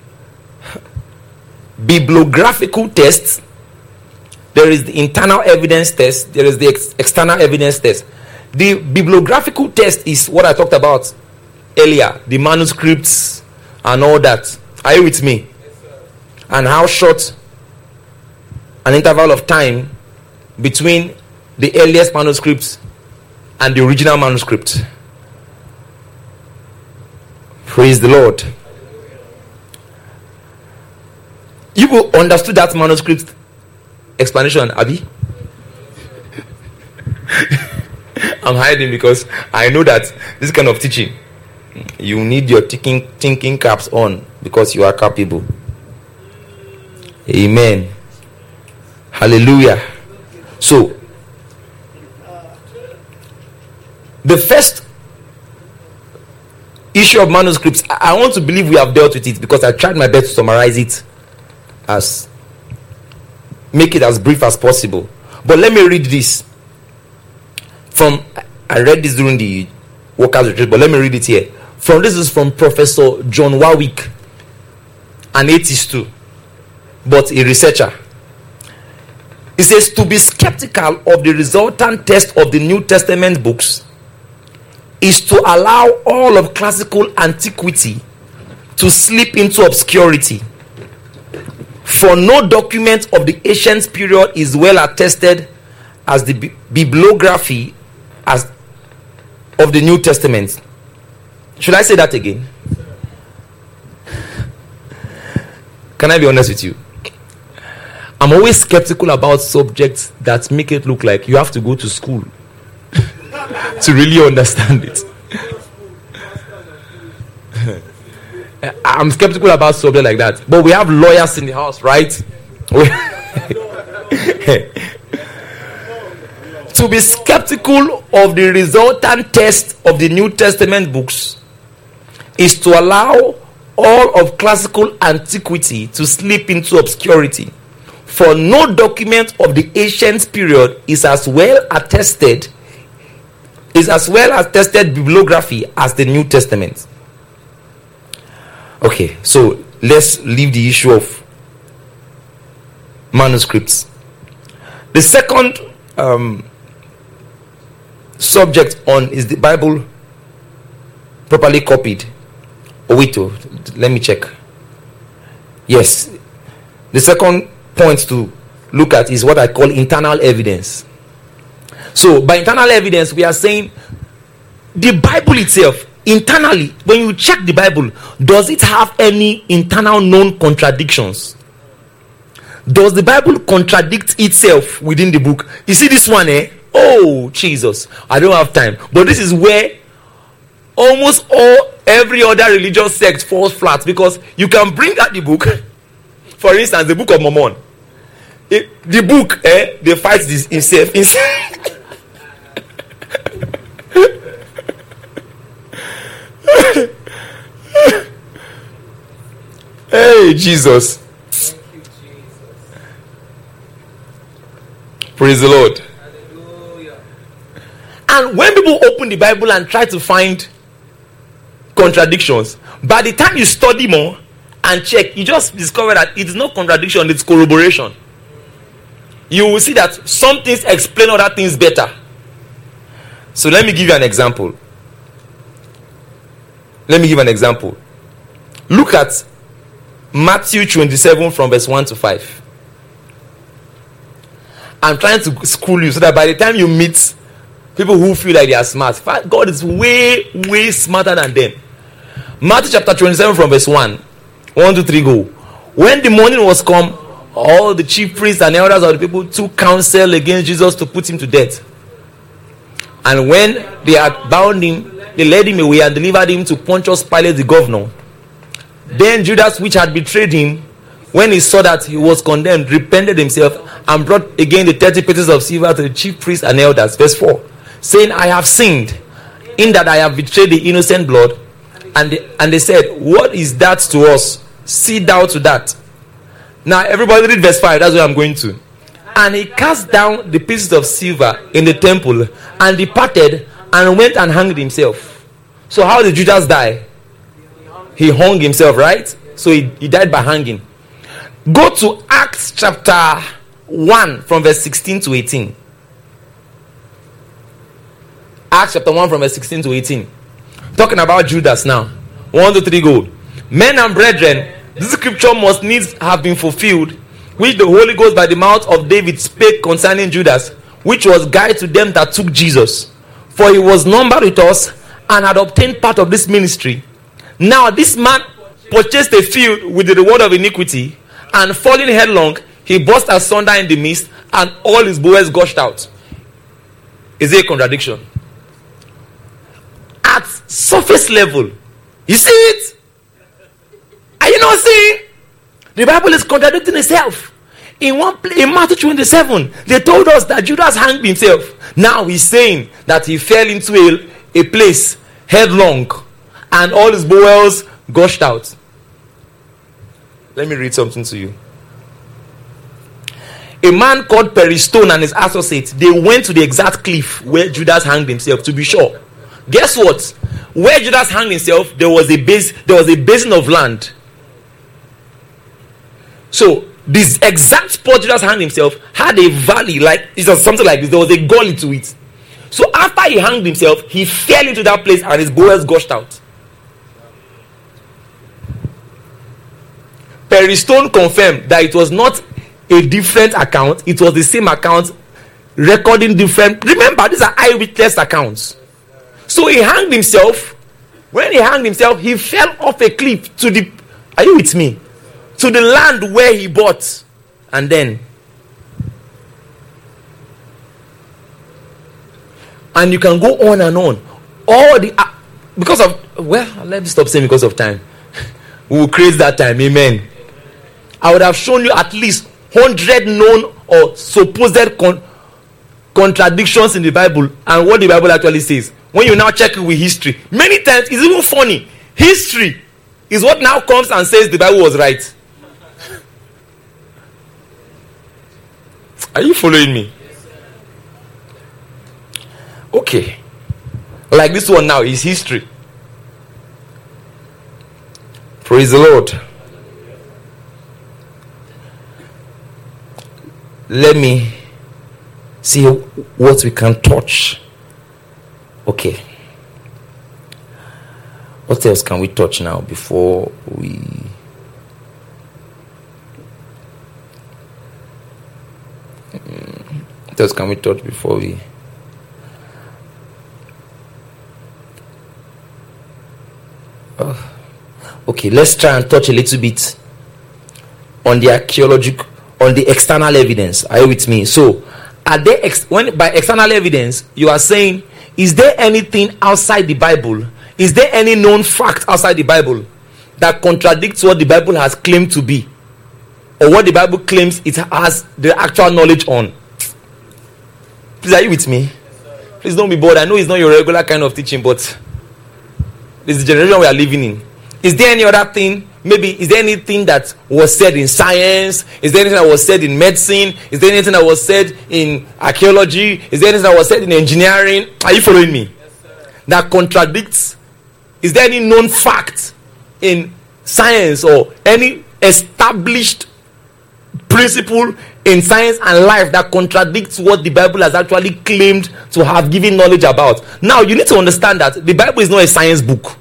Speaker 2: bibliographical test, there is the internal evidence test, there is the ex- external evidence test. The bibliographical test is what I talked about earlier, the manuscripts and all that. Are you with me?
Speaker 3: Yes, sir.
Speaker 2: And how short an interval of time between the earliest manuscripts and the original manuscript. Praise the Lord. You will understood that manuscript explanation, Abi? I'm hiding because I know that this kind of teaching, you need your thinking, thinking caps on because you are capable. Amen. Hallelujah. So, the first issue of manuscripts, I want to believe we have dealt with it because I tried my best to summarize it as make it as brief as possible. But let me read this from, I read this during the workers retreat, but let me read it here. From this is from Professor John Warwick, an atheist too, but a researcher. It says, to be skeptical of the resultant text of the New Testament books is to allow all of classical antiquity to slip into obscurity. For no document of the ancient period is well attested as the bi- bibliography as of the New Testament. Should I say that again? Can I be honest with you? I'm always skeptical about subjects that make it look like you have to go to school to really understand it. I'm skeptical about subjects like that. But we have lawyers in the house, right? To be skeptical of the resultant text of the New Testament books is to allow all of classical antiquity to slip into obscurity. For no document of the ancient period is as well attested is as well attested bibliography as the New Testament. Okay, so let's leave the issue of manuscripts. The second um, subject on is the Bible properly copied. Oh, wait, oh, let me check. Yes, the second point to look at is what I call internal evidence. So by internal evidence, we are saying the Bible itself, internally, when you check the Bible, does it have any internal known contradictions? Does the Bible contradict itself within the book? You see this one, eh? Oh, Jesus, I don't have time. But this is where almost all every other religious sect falls flat, because you can bring out the book. For instance, the Book of Mormon. it, the book, eh, they fight this himself. himself. Hey, Jesus.
Speaker 3: Thank you, Jesus.
Speaker 2: Praise the Lord.
Speaker 3: Hallelujah.
Speaker 2: And when people open the Bible and try to find contradictions, by the time you study more and check, you just discover that it is not contradiction, it's corroboration. You will see that some things explain other things better. So let me give you an example. Let me give an example. Look at Matthew twenty-seven from verse one to five. I'm trying to school you so that by the time you meet people who feel like they are smart, God is way, way smarter than them. Matthew chapter twenty-seven from verse one. one, two, three, go. When the morning was come, all the chief priests and elders of the people took counsel against Jesus to put him to death. And when they had bound him, they led him away and delivered him to Pontius Pilate the governor. Then Judas, which had betrayed him, when he saw that he was condemned, repented himself and brought again the thirty pieces of silver to the chief priests and elders. Verse four, saying, I have sinned in that I have betrayed the innocent blood. And they, and they said, what is that to us? See thou to that. Now everybody read verse five. That's where I'm going to. And he cast down the pieces of silver in the temple and departed and went and hanged himself. So how did Judas die? He hung himself, right? So he, he died by hanging. Go to Acts chapter one from verse sixteen to eighteen. Acts chapter one from verse sixteen to eighteen. Talking about Judas now. One, two, three, go. Men and brethren, this scripture must needs have been fulfilled, which the Holy Ghost by the mouth of David spake concerning Judas, which was guide to them that took Jesus. For he was numbered with us and had obtained part of this ministry. Now this man purchased a field with the reward of iniquity, and falling headlong, he burst asunder in the midst, and all his bowels gushed out. Is it a contradiction? At surface level, you see it? Are you not seeing? The Bible is contradicting itself. In one place, in Matthew twenty-seven, they told us that Judas hanged himself. Now he's saying that he fell into a, a place headlong, and all his bowels gushed out. Let me read something to you. A man called Peristone and his associates, they went to the exact cliff where Judas hanged himself, to be sure. Guess what? Where Judas hanged himself, there was a base, there was a basin of land. So this exact spot Judas hanged himself had a valley, like it was something like this. There was a gully to it. So after he hanged himself, he fell into that place and his bowels gushed out. Peristone confirmed that it was not a different account, it was the same account recording different. Remember, these are eyewitness accounts. So he hanged himself. When he hanged himself, he fell off a cliff to the, are you with me? To the land where he bought. And then, and you can go on and on. All the, uh, because of, well, let me stop saying because of time. We will create that time. Amen. I would have shown you at least one hundred known or supposed con- contradictions in the Bible and what the Bible actually says. When you now check it with history, many times it's even funny. History is what now comes and says the Bible was right. Are you following me? Okay. Like this one now is history. Praise the Lord. Let me see what we can touch. Okay. What else can we touch now before we... What else can we touch before we... Oh. Okay, let's try and touch a little bit on the archaeological, on the external evidence. Are you with me? So, are there ex- when by external evidence you are saying, is there anything outside the Bible? Is there any known fact outside the Bible that contradicts what the Bible has claimed to be? or what the Bible claims it has the actual knowledge on. Please, are you with me? Please don't be bored. I know it's not your regular kind of teaching, but this is the generation we are living in. Is there any other thing? Maybe, is there anything that was said in science? Is there anything that was said in medicine? Is there anything that was said in archaeology? Is there anything that was said in engineering? Are you following me?
Speaker 3: Yes, sir.
Speaker 2: That contradicts? Is there any known fact in science or any established principle in science and life that contradicts what the Bible has actually claimed to have given knowledge about? Now, you need to understand that the Bible is not a science book.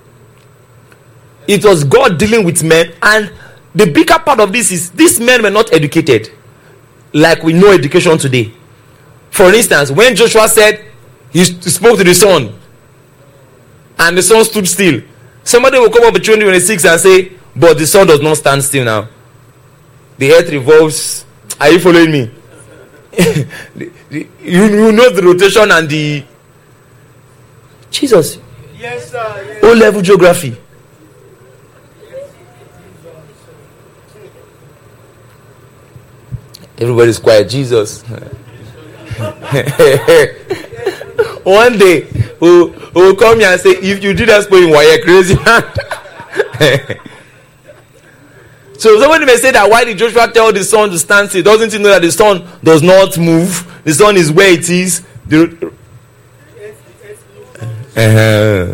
Speaker 2: It was God dealing with men, and the bigger part of this is these men were not educated like we know education today. For instance, when Joshua said he spoke to the sun and the sun stood still, somebody will come up in twenty twenty-six and say, but the sun does not stand still now. The earth revolves. Are you following me? the, the, you, you know the rotation and the Jesus.
Speaker 3: Yes, sir. Yes.
Speaker 2: O level geography. Everybody's quiet. Jesus. One day we'll, we'll come here and say, if you did that spoil, why you're crazy? So somebody may say that, why did Joshua tell the sun to stand still? Doesn't he know that the sun does not move? The sun is where it is. The, uh,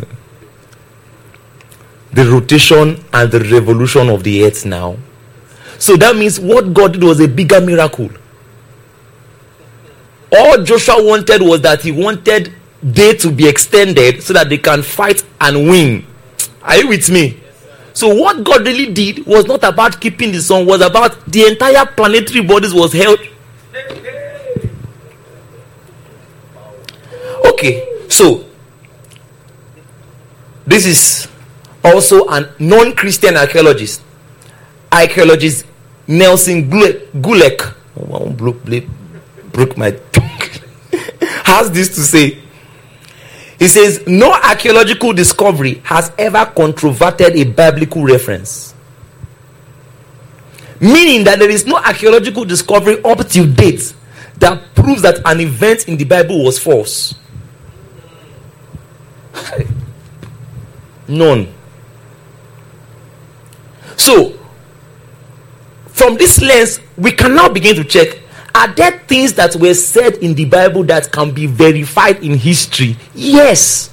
Speaker 2: the rotation and the revolution of the earth now. So that means what God did was a bigger miracle. All Joshua wanted was that he wanted day to be extended so that they can fight and win. Are you with me? So what God really did was not about keeping the sun, was about the entire planetary bodies was held. Okay, so this is also a non-Christian archaeologist. Archaeologist Nelson Gulek, oh, broke my tongue, has this to say. He says, no archaeological discovery has ever controverted a biblical reference. Meaning that there is no archaeological discovery up to date that proves that an event in the Bible was false. None. So, from this lens, we can now begin to check, are there things that were said in the Bible that can be verified in history? Yes.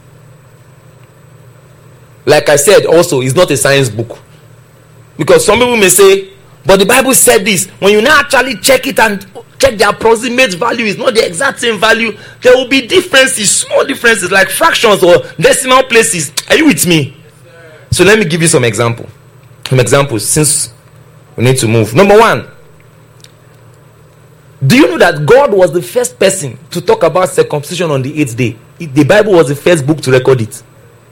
Speaker 2: Like I said, also, it's not a science book. Because some people may say, but the Bible said this. When you now actually check it and check the approximate value, it's not the exact same value. There will be differences, small differences, like fractions or decimal places. Are you with me? Yes, so let me give you some example. Some examples, since we need to move. Number one. Do you know that God was the first person to talk about circumcision on the eighth day? It, the Bible was the first book to record it.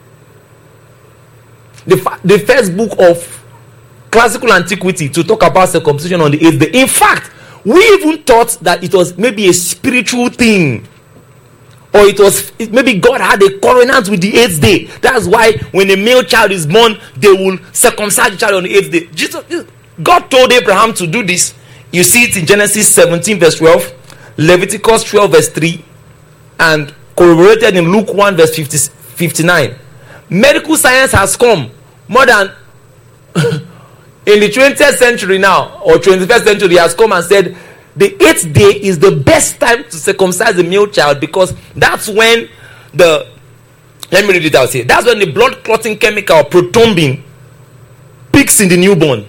Speaker 2: The, the first book of classical antiquity to talk about circumcision on the eighth day. In fact, we even thought that it was maybe a spiritual thing. Or it was, it, maybe God had a covenant with the eighth day. That's why when a male child is born, they will circumcise the child on the eighth day. Jesus, God told Abraham to do this. You see it in Genesis seventeen verse twelve, Leviticus twelve verse three, and corroborated in Luke one verse fifty, fifty-nine. Medical science has come more than in the twentieth century now, or twenty-first century has come and said the eighth day is the best time to circumcise a male child, because that's when the, let me read it out here, that's when the blood clotting chemical prothrombin peaks in the newborn.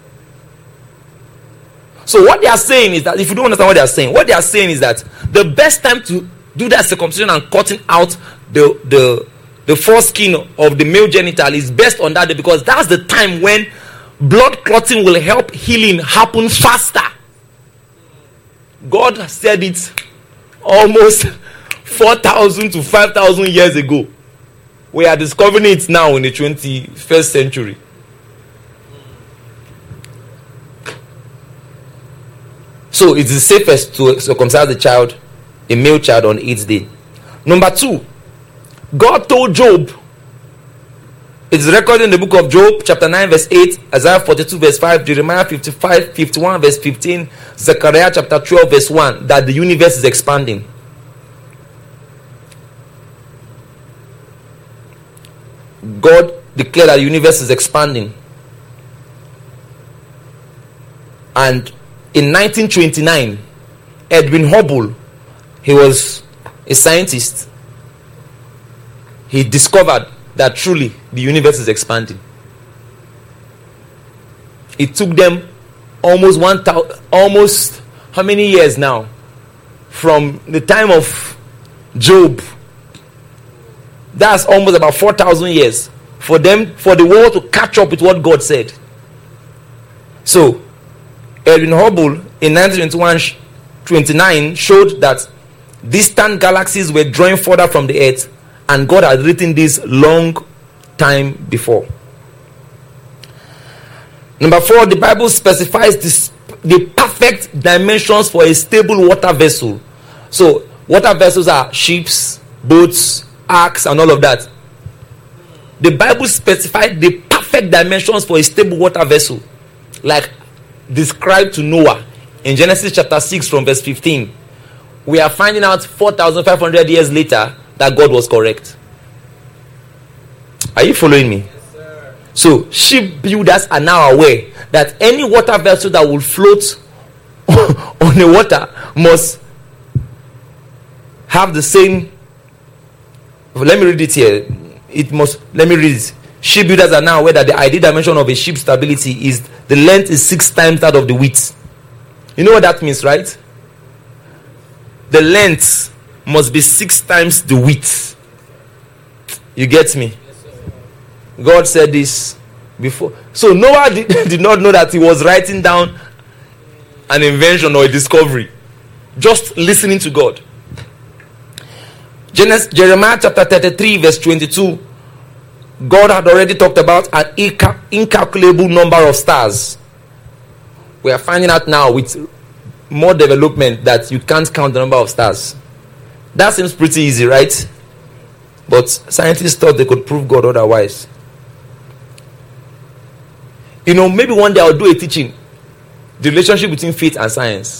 Speaker 2: So what they are saying is that, if you don't understand what they are saying, what they are saying is that the best time to do that circumcision and cutting out the the the foreskin of the male genital is best on that day, because that's the time when blood clotting will help healing happen faster. God said it almost four thousand to five thousand years ago. We are discovering it now in the twenty-first century. So it is safest to circumcise the child, a male child, on eighth day. Number two, God told Job It is recorded in the book of Job, chapter nine, verse eight, Isaiah forty-two, verse five, Jeremiah fifty-five, fifty-one, verse fifteen, Zechariah chapter twelve, verse one, that the universe is expanding. God declared that the universe is expanding. And in nineteen twenty-nine, Edwin Hubble, he was a scientist, he discovered that truly the universe is expanding. It took them almost one thousand, almost how many years now? From the time of Job, that's almost about four thousand years for them, for the world to catch up with what God said. So, Edwin Hubble in nineteen twenty-nine showed that distant galaxies were drawing further from the earth, and God had written this long time before. Number four, the Bible specifies this, the perfect dimensions for a stable water vessel. So, water vessels are ships, boats, arcs, and all of that. The Bible specified the perfect dimensions for a stable water vessel, like described to Noah in Genesis chapter six from verse fifteen. We are finding out four thousand five hundred years later that God was correct. Are you following me?
Speaker 3: Yes, sir.
Speaker 2: So ship builders are now aware that any water vessel that will float on the water must have the same. Let me read it here. It must. Let me read it. Ship builders are now aware that the ideal dimension of a ship's stability is the length is six times that of the width. You know what that means, right? The length must be six times the width. You get me? God said this before. So Noah did, did not know that he was writing down an invention or a discovery. Just listening to God. Genesis, Jeremiah chapter thirty-three, verse twenty-two. God had already talked about an incal- incalculable number of stars. We are finding out now with more development that you can't count the number of stars. That seems pretty easy, right? But scientists thought they could prove God otherwise. You know, maybe one day I'll do a teaching, the relationship between faith and science.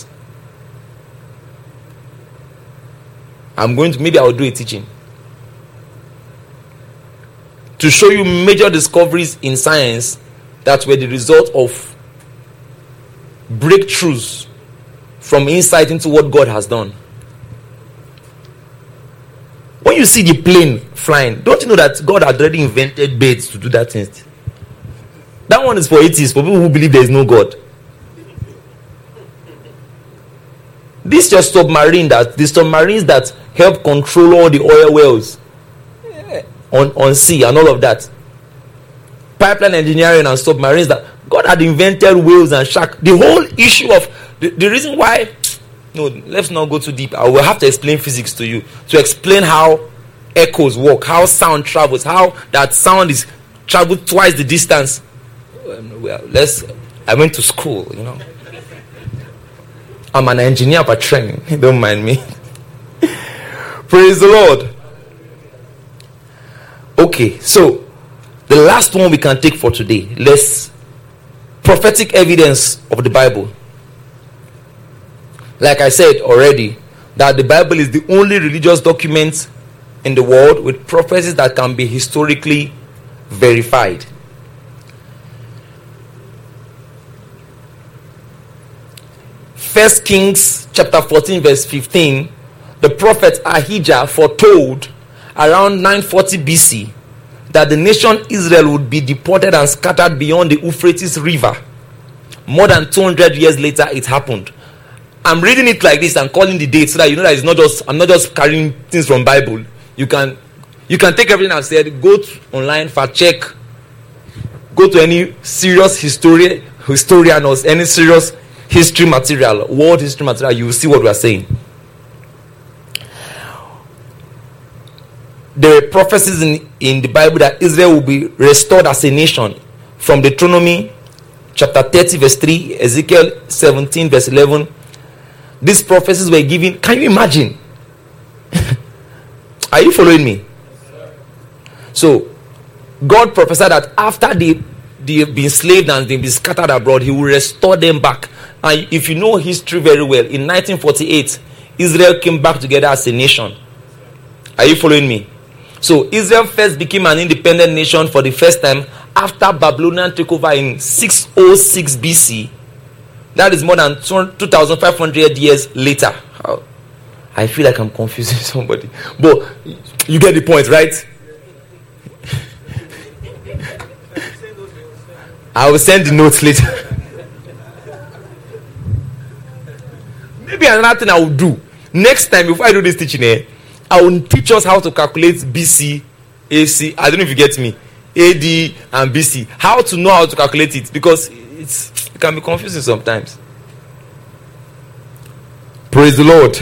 Speaker 2: I'm going to, maybe I'll do a teaching to show you major discoveries in science that were the result of breakthroughs from insight into what God has done. When you see the plane flying, don't you know that God had already invented birds to do that thing? That one is for atheists, for people who believe there is no God. This is your submarine, that the submarines that help control all the oil wells on, on sea and all of that. Pipeline engineering and submarines, that God had invented whales and sharks. The whole issue of the, the reason why, no, let's not go too deep. I will have to explain physics to you to explain how echoes work, how sound travels, how that sound is traveled twice the distance. Well, let's. I went to school, you know. I'm an engineer by training. Don't mind me. Praise the Lord. Okay, so the last one we can take for today. Let's prophetic evidence of the Bible. Like I said already, that the Bible is the only religious document in the world with prophecies that can be historically verified. First Kings chapter fourteen verse fifteen, the prophet Ahijah foretold around nine forty B C that the nation Israel would be deported and scattered beyond the Euphrates River. More than two hundred years later, it happened. I'm reading it like this and calling the date so that you know that it's not just, I'm not just carrying things from Bible. You can you can take everything I've said, go to online, fact check, go to any serious historian, historian or any serious history material, world history material, you will see what we are saying. There are prophecies in, in the Bible that Israel will be restored as a nation. From Deuteronomy chapter thirty verse three, Ezekiel seventeen verse eleven. These prophecies were given. Can you imagine? Are you following me? So, God prophesied that after they they've been enslaved and they've been scattered abroad, he will restore them back. And if you know history very well, in nineteen forty-eight, Israel came back together as a nation. Are you following me? So Israel first became an independent nation for the first time after Babylonian takeover in six oh six B C. That is more than two thousand five hundred years later. How? I feel like I'm confusing somebody. But you get the point, right? I will send the notes later. Maybe another thing I will do next time before I do this teaching, eh, I will teach us how to calculate B C, A C. I don't know if you get me. A D and B C. How to know how to calculate it, because it's, it can be confusing sometimes. Praise the Lord.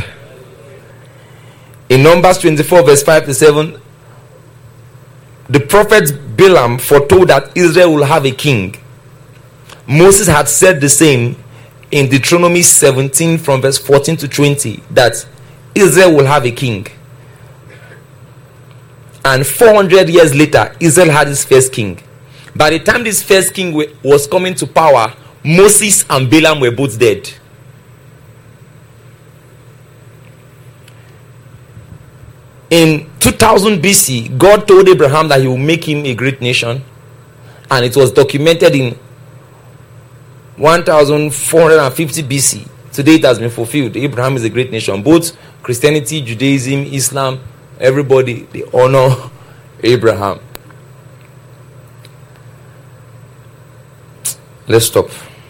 Speaker 2: In Numbers twenty-four, verse five to seven, the prophet Balaam foretold that Israel will have a king. Moses had said the same in Deuteronomy seventeen, from verse fourteen to twenty, that Israel will have a king. And four hundred years later, Israel had his first king. By the time this first king was coming to power, Moses and Balaam were both dead. In two thousand B C, God told Abraham that he will make him a great nation, and it was documented in one thousand four hundred fifty B C. Today it has been fulfilled. Abraham is a great nation. Both Christianity, Judaism, Islam, everybody, they honor Abraham. Let's stop.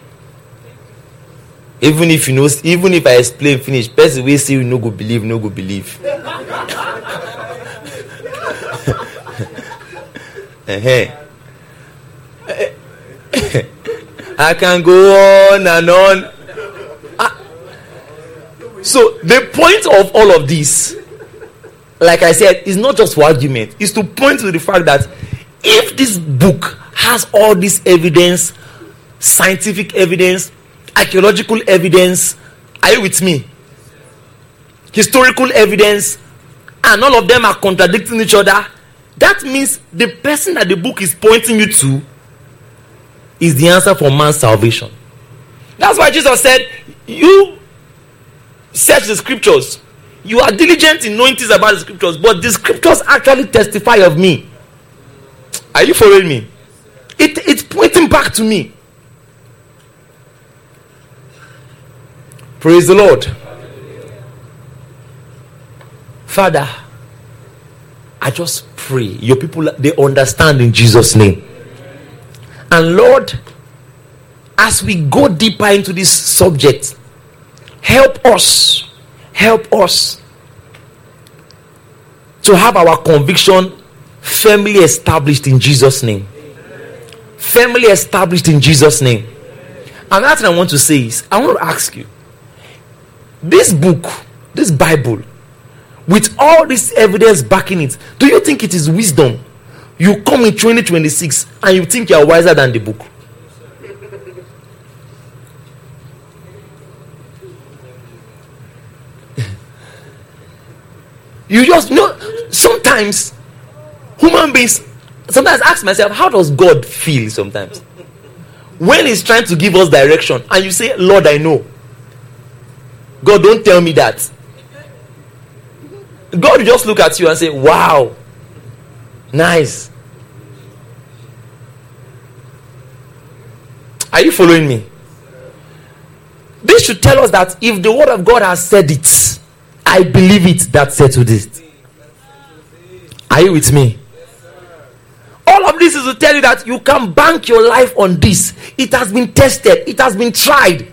Speaker 2: Even if you know, even if I explain finish, person will say you no go believe, no go believe. uh-huh. I can go on and on. Ah. So the point of all of this, like I said, is not just for argument. It's to point to the fact that if this book has all this evidence, scientific evidence, archaeological evidence, are you with me? Historical evidence, and all of them are contradicting each other, that means the person that the book is pointing you to is the answer for man's salvation. That's why Jesus said, you search the scriptures, you are diligent in knowing things about the scriptures, but the scriptures actually testify of me. Are you following me? It, it's pointing back to me. Praise the Lord. Father, I just pray your people, they understand in Jesus' name. And Lord, as we go deeper into this subject, help us, help us to have our conviction firmly established in Jesus' name. Firmly established in Jesus' name. And that's what I want to say is, I want to ask you, this book, this Bible, with all this evidence backing it, do you think it is wisdom? You come in twenty twenty-six and you think you are wiser than the book? You just know, sometimes human beings, sometimes I ask myself, how does God feel sometimes when he's trying to give us direction and you say, Lord, I know. God, don't tell me that. God will just look at you and say, wow, nice. Are you following me? This should tell us that if the word of God has said it, I believe it, that settled it. Are you with me? All of this is to tell you that you can bank your life on this. It has been tested. It has been tried.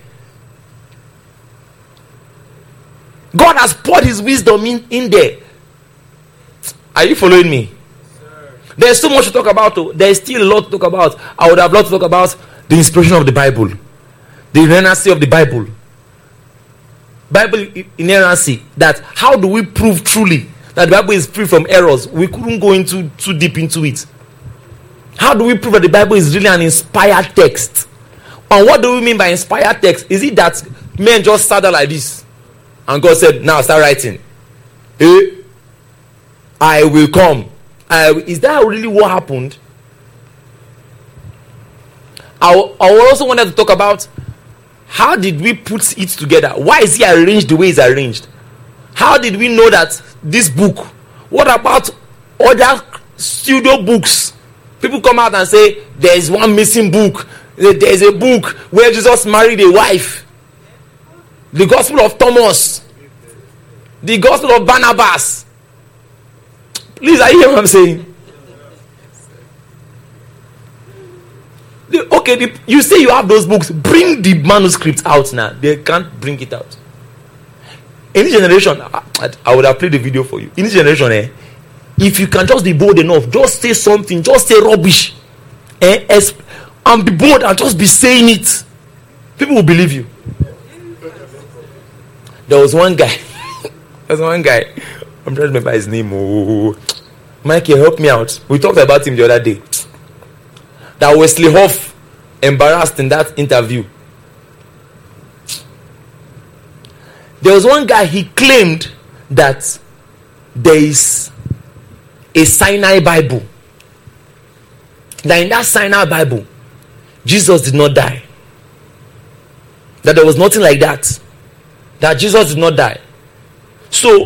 Speaker 2: God has poured his wisdom in, in there. Are you following me? There's so much to talk about. Oh. There's still a lot to talk about. I would have loved to talk about the inspiration of the Bible, the inerrancy of the Bible. Bible inerrancy. That how do we prove truly that the Bible is free from errors? We couldn't go into too deep into it. How do we prove that the Bible is really an inspired text? And what do we mean by inspired text? Is it that men just sat there like this and God said, now start writing? Eh? I will come. I will. Is that really what happened? I, I also wanted to talk about how did we put it together? Why is it arranged the way it's arranged? How did we know that this book? What about other pseudo books? People come out and say there is one missing book. There is a book where Jesus married a wife. The Gospel of Thomas. The Gospel of Barnabas. Please, are you hearing what I'm saying? The, okay, the, you say you have those books. Bring the manuscript out now. They can't bring it out. In this generation, I, I would have played the video for you. In this generation, eh, if you can just be bold enough, just say something, just say rubbish, eh, as, and be bold and just be saying it, people will believe you. There was one guy. There was one guy. I'm trying to remember his name. Oh, Mikey, help me out. We talked about him the other day. That Wesley Hoff embarrassed in that interview. There was one guy, he claimed that there is a Sinai Bible. That in that Sinai Bible, Jesus did not die. That there was nothing like that. That Jesus did not die. So,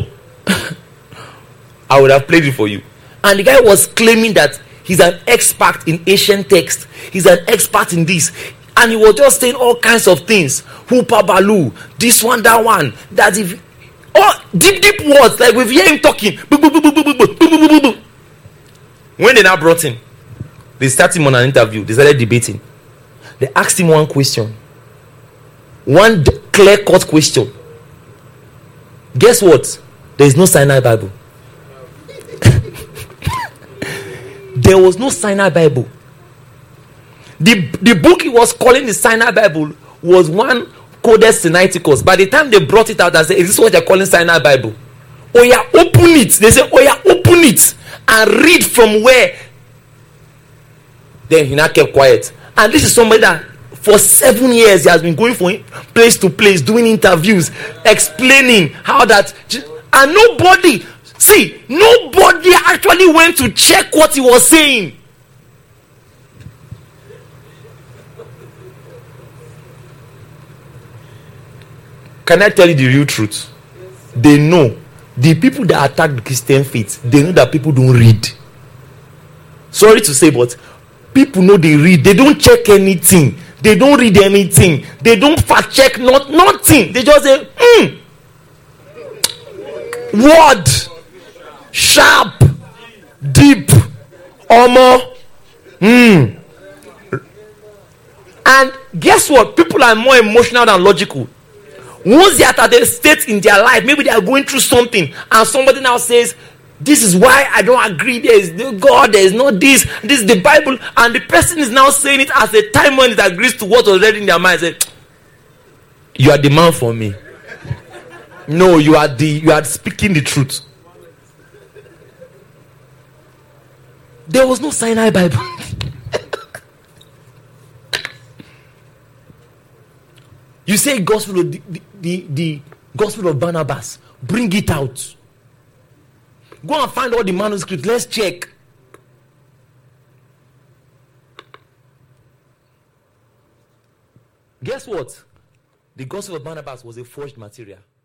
Speaker 2: I would have played it for you. And the guy was claiming that he's an expert in ancient text. He's an expert in this. And he was just saying all kinds of things. Hoopa Balu, this one, that one. That if oh deep, deep words, like we hear him talking. When they now brought him, they started him on an interview. They started debating. They asked him one question. One clear-cut question. Guess what? There is no Sinai Bible. There was no Sinai Bible. The, the book he was calling the Sinai Bible was one Codex Sinaiticus. By the time they brought it out and said, is this what they're calling Sinai Bible? Oh yeah, open it. They say, oh yeah, open it and read from where. Then he now kept quiet. And this is somebody that for seven years he has been going from place to place, doing interviews, explaining how that. And nobody, see, nobody actually went to check what he was saying. Can I tell you the real truth? They know. The people that attack the Christian faith, they know that people don't read. Sorry to say, but people know they read. They don't check anything. They don't read anything. They don't fact check not nothing. They just say, hmm. Word. Sharp. Deep. Omo. Hmm. And guess what? People are more emotional than logical. Once they are at a state in their life, maybe they are going through something, and somebody now says, this is why I don't agree, there is no God, there is not this, this is the Bible, and the person is now saying it as a time when it agrees to what was already in their mind. Say, you are the man for me. No, you are the you are speaking the truth. There was no Sinai Bible. You say gospel of the, the, the, the gospel of Barnabas. Bring it out. Go and find all the manuscripts. Let's check. Guess what? The gospel of Barnabas was a forged material.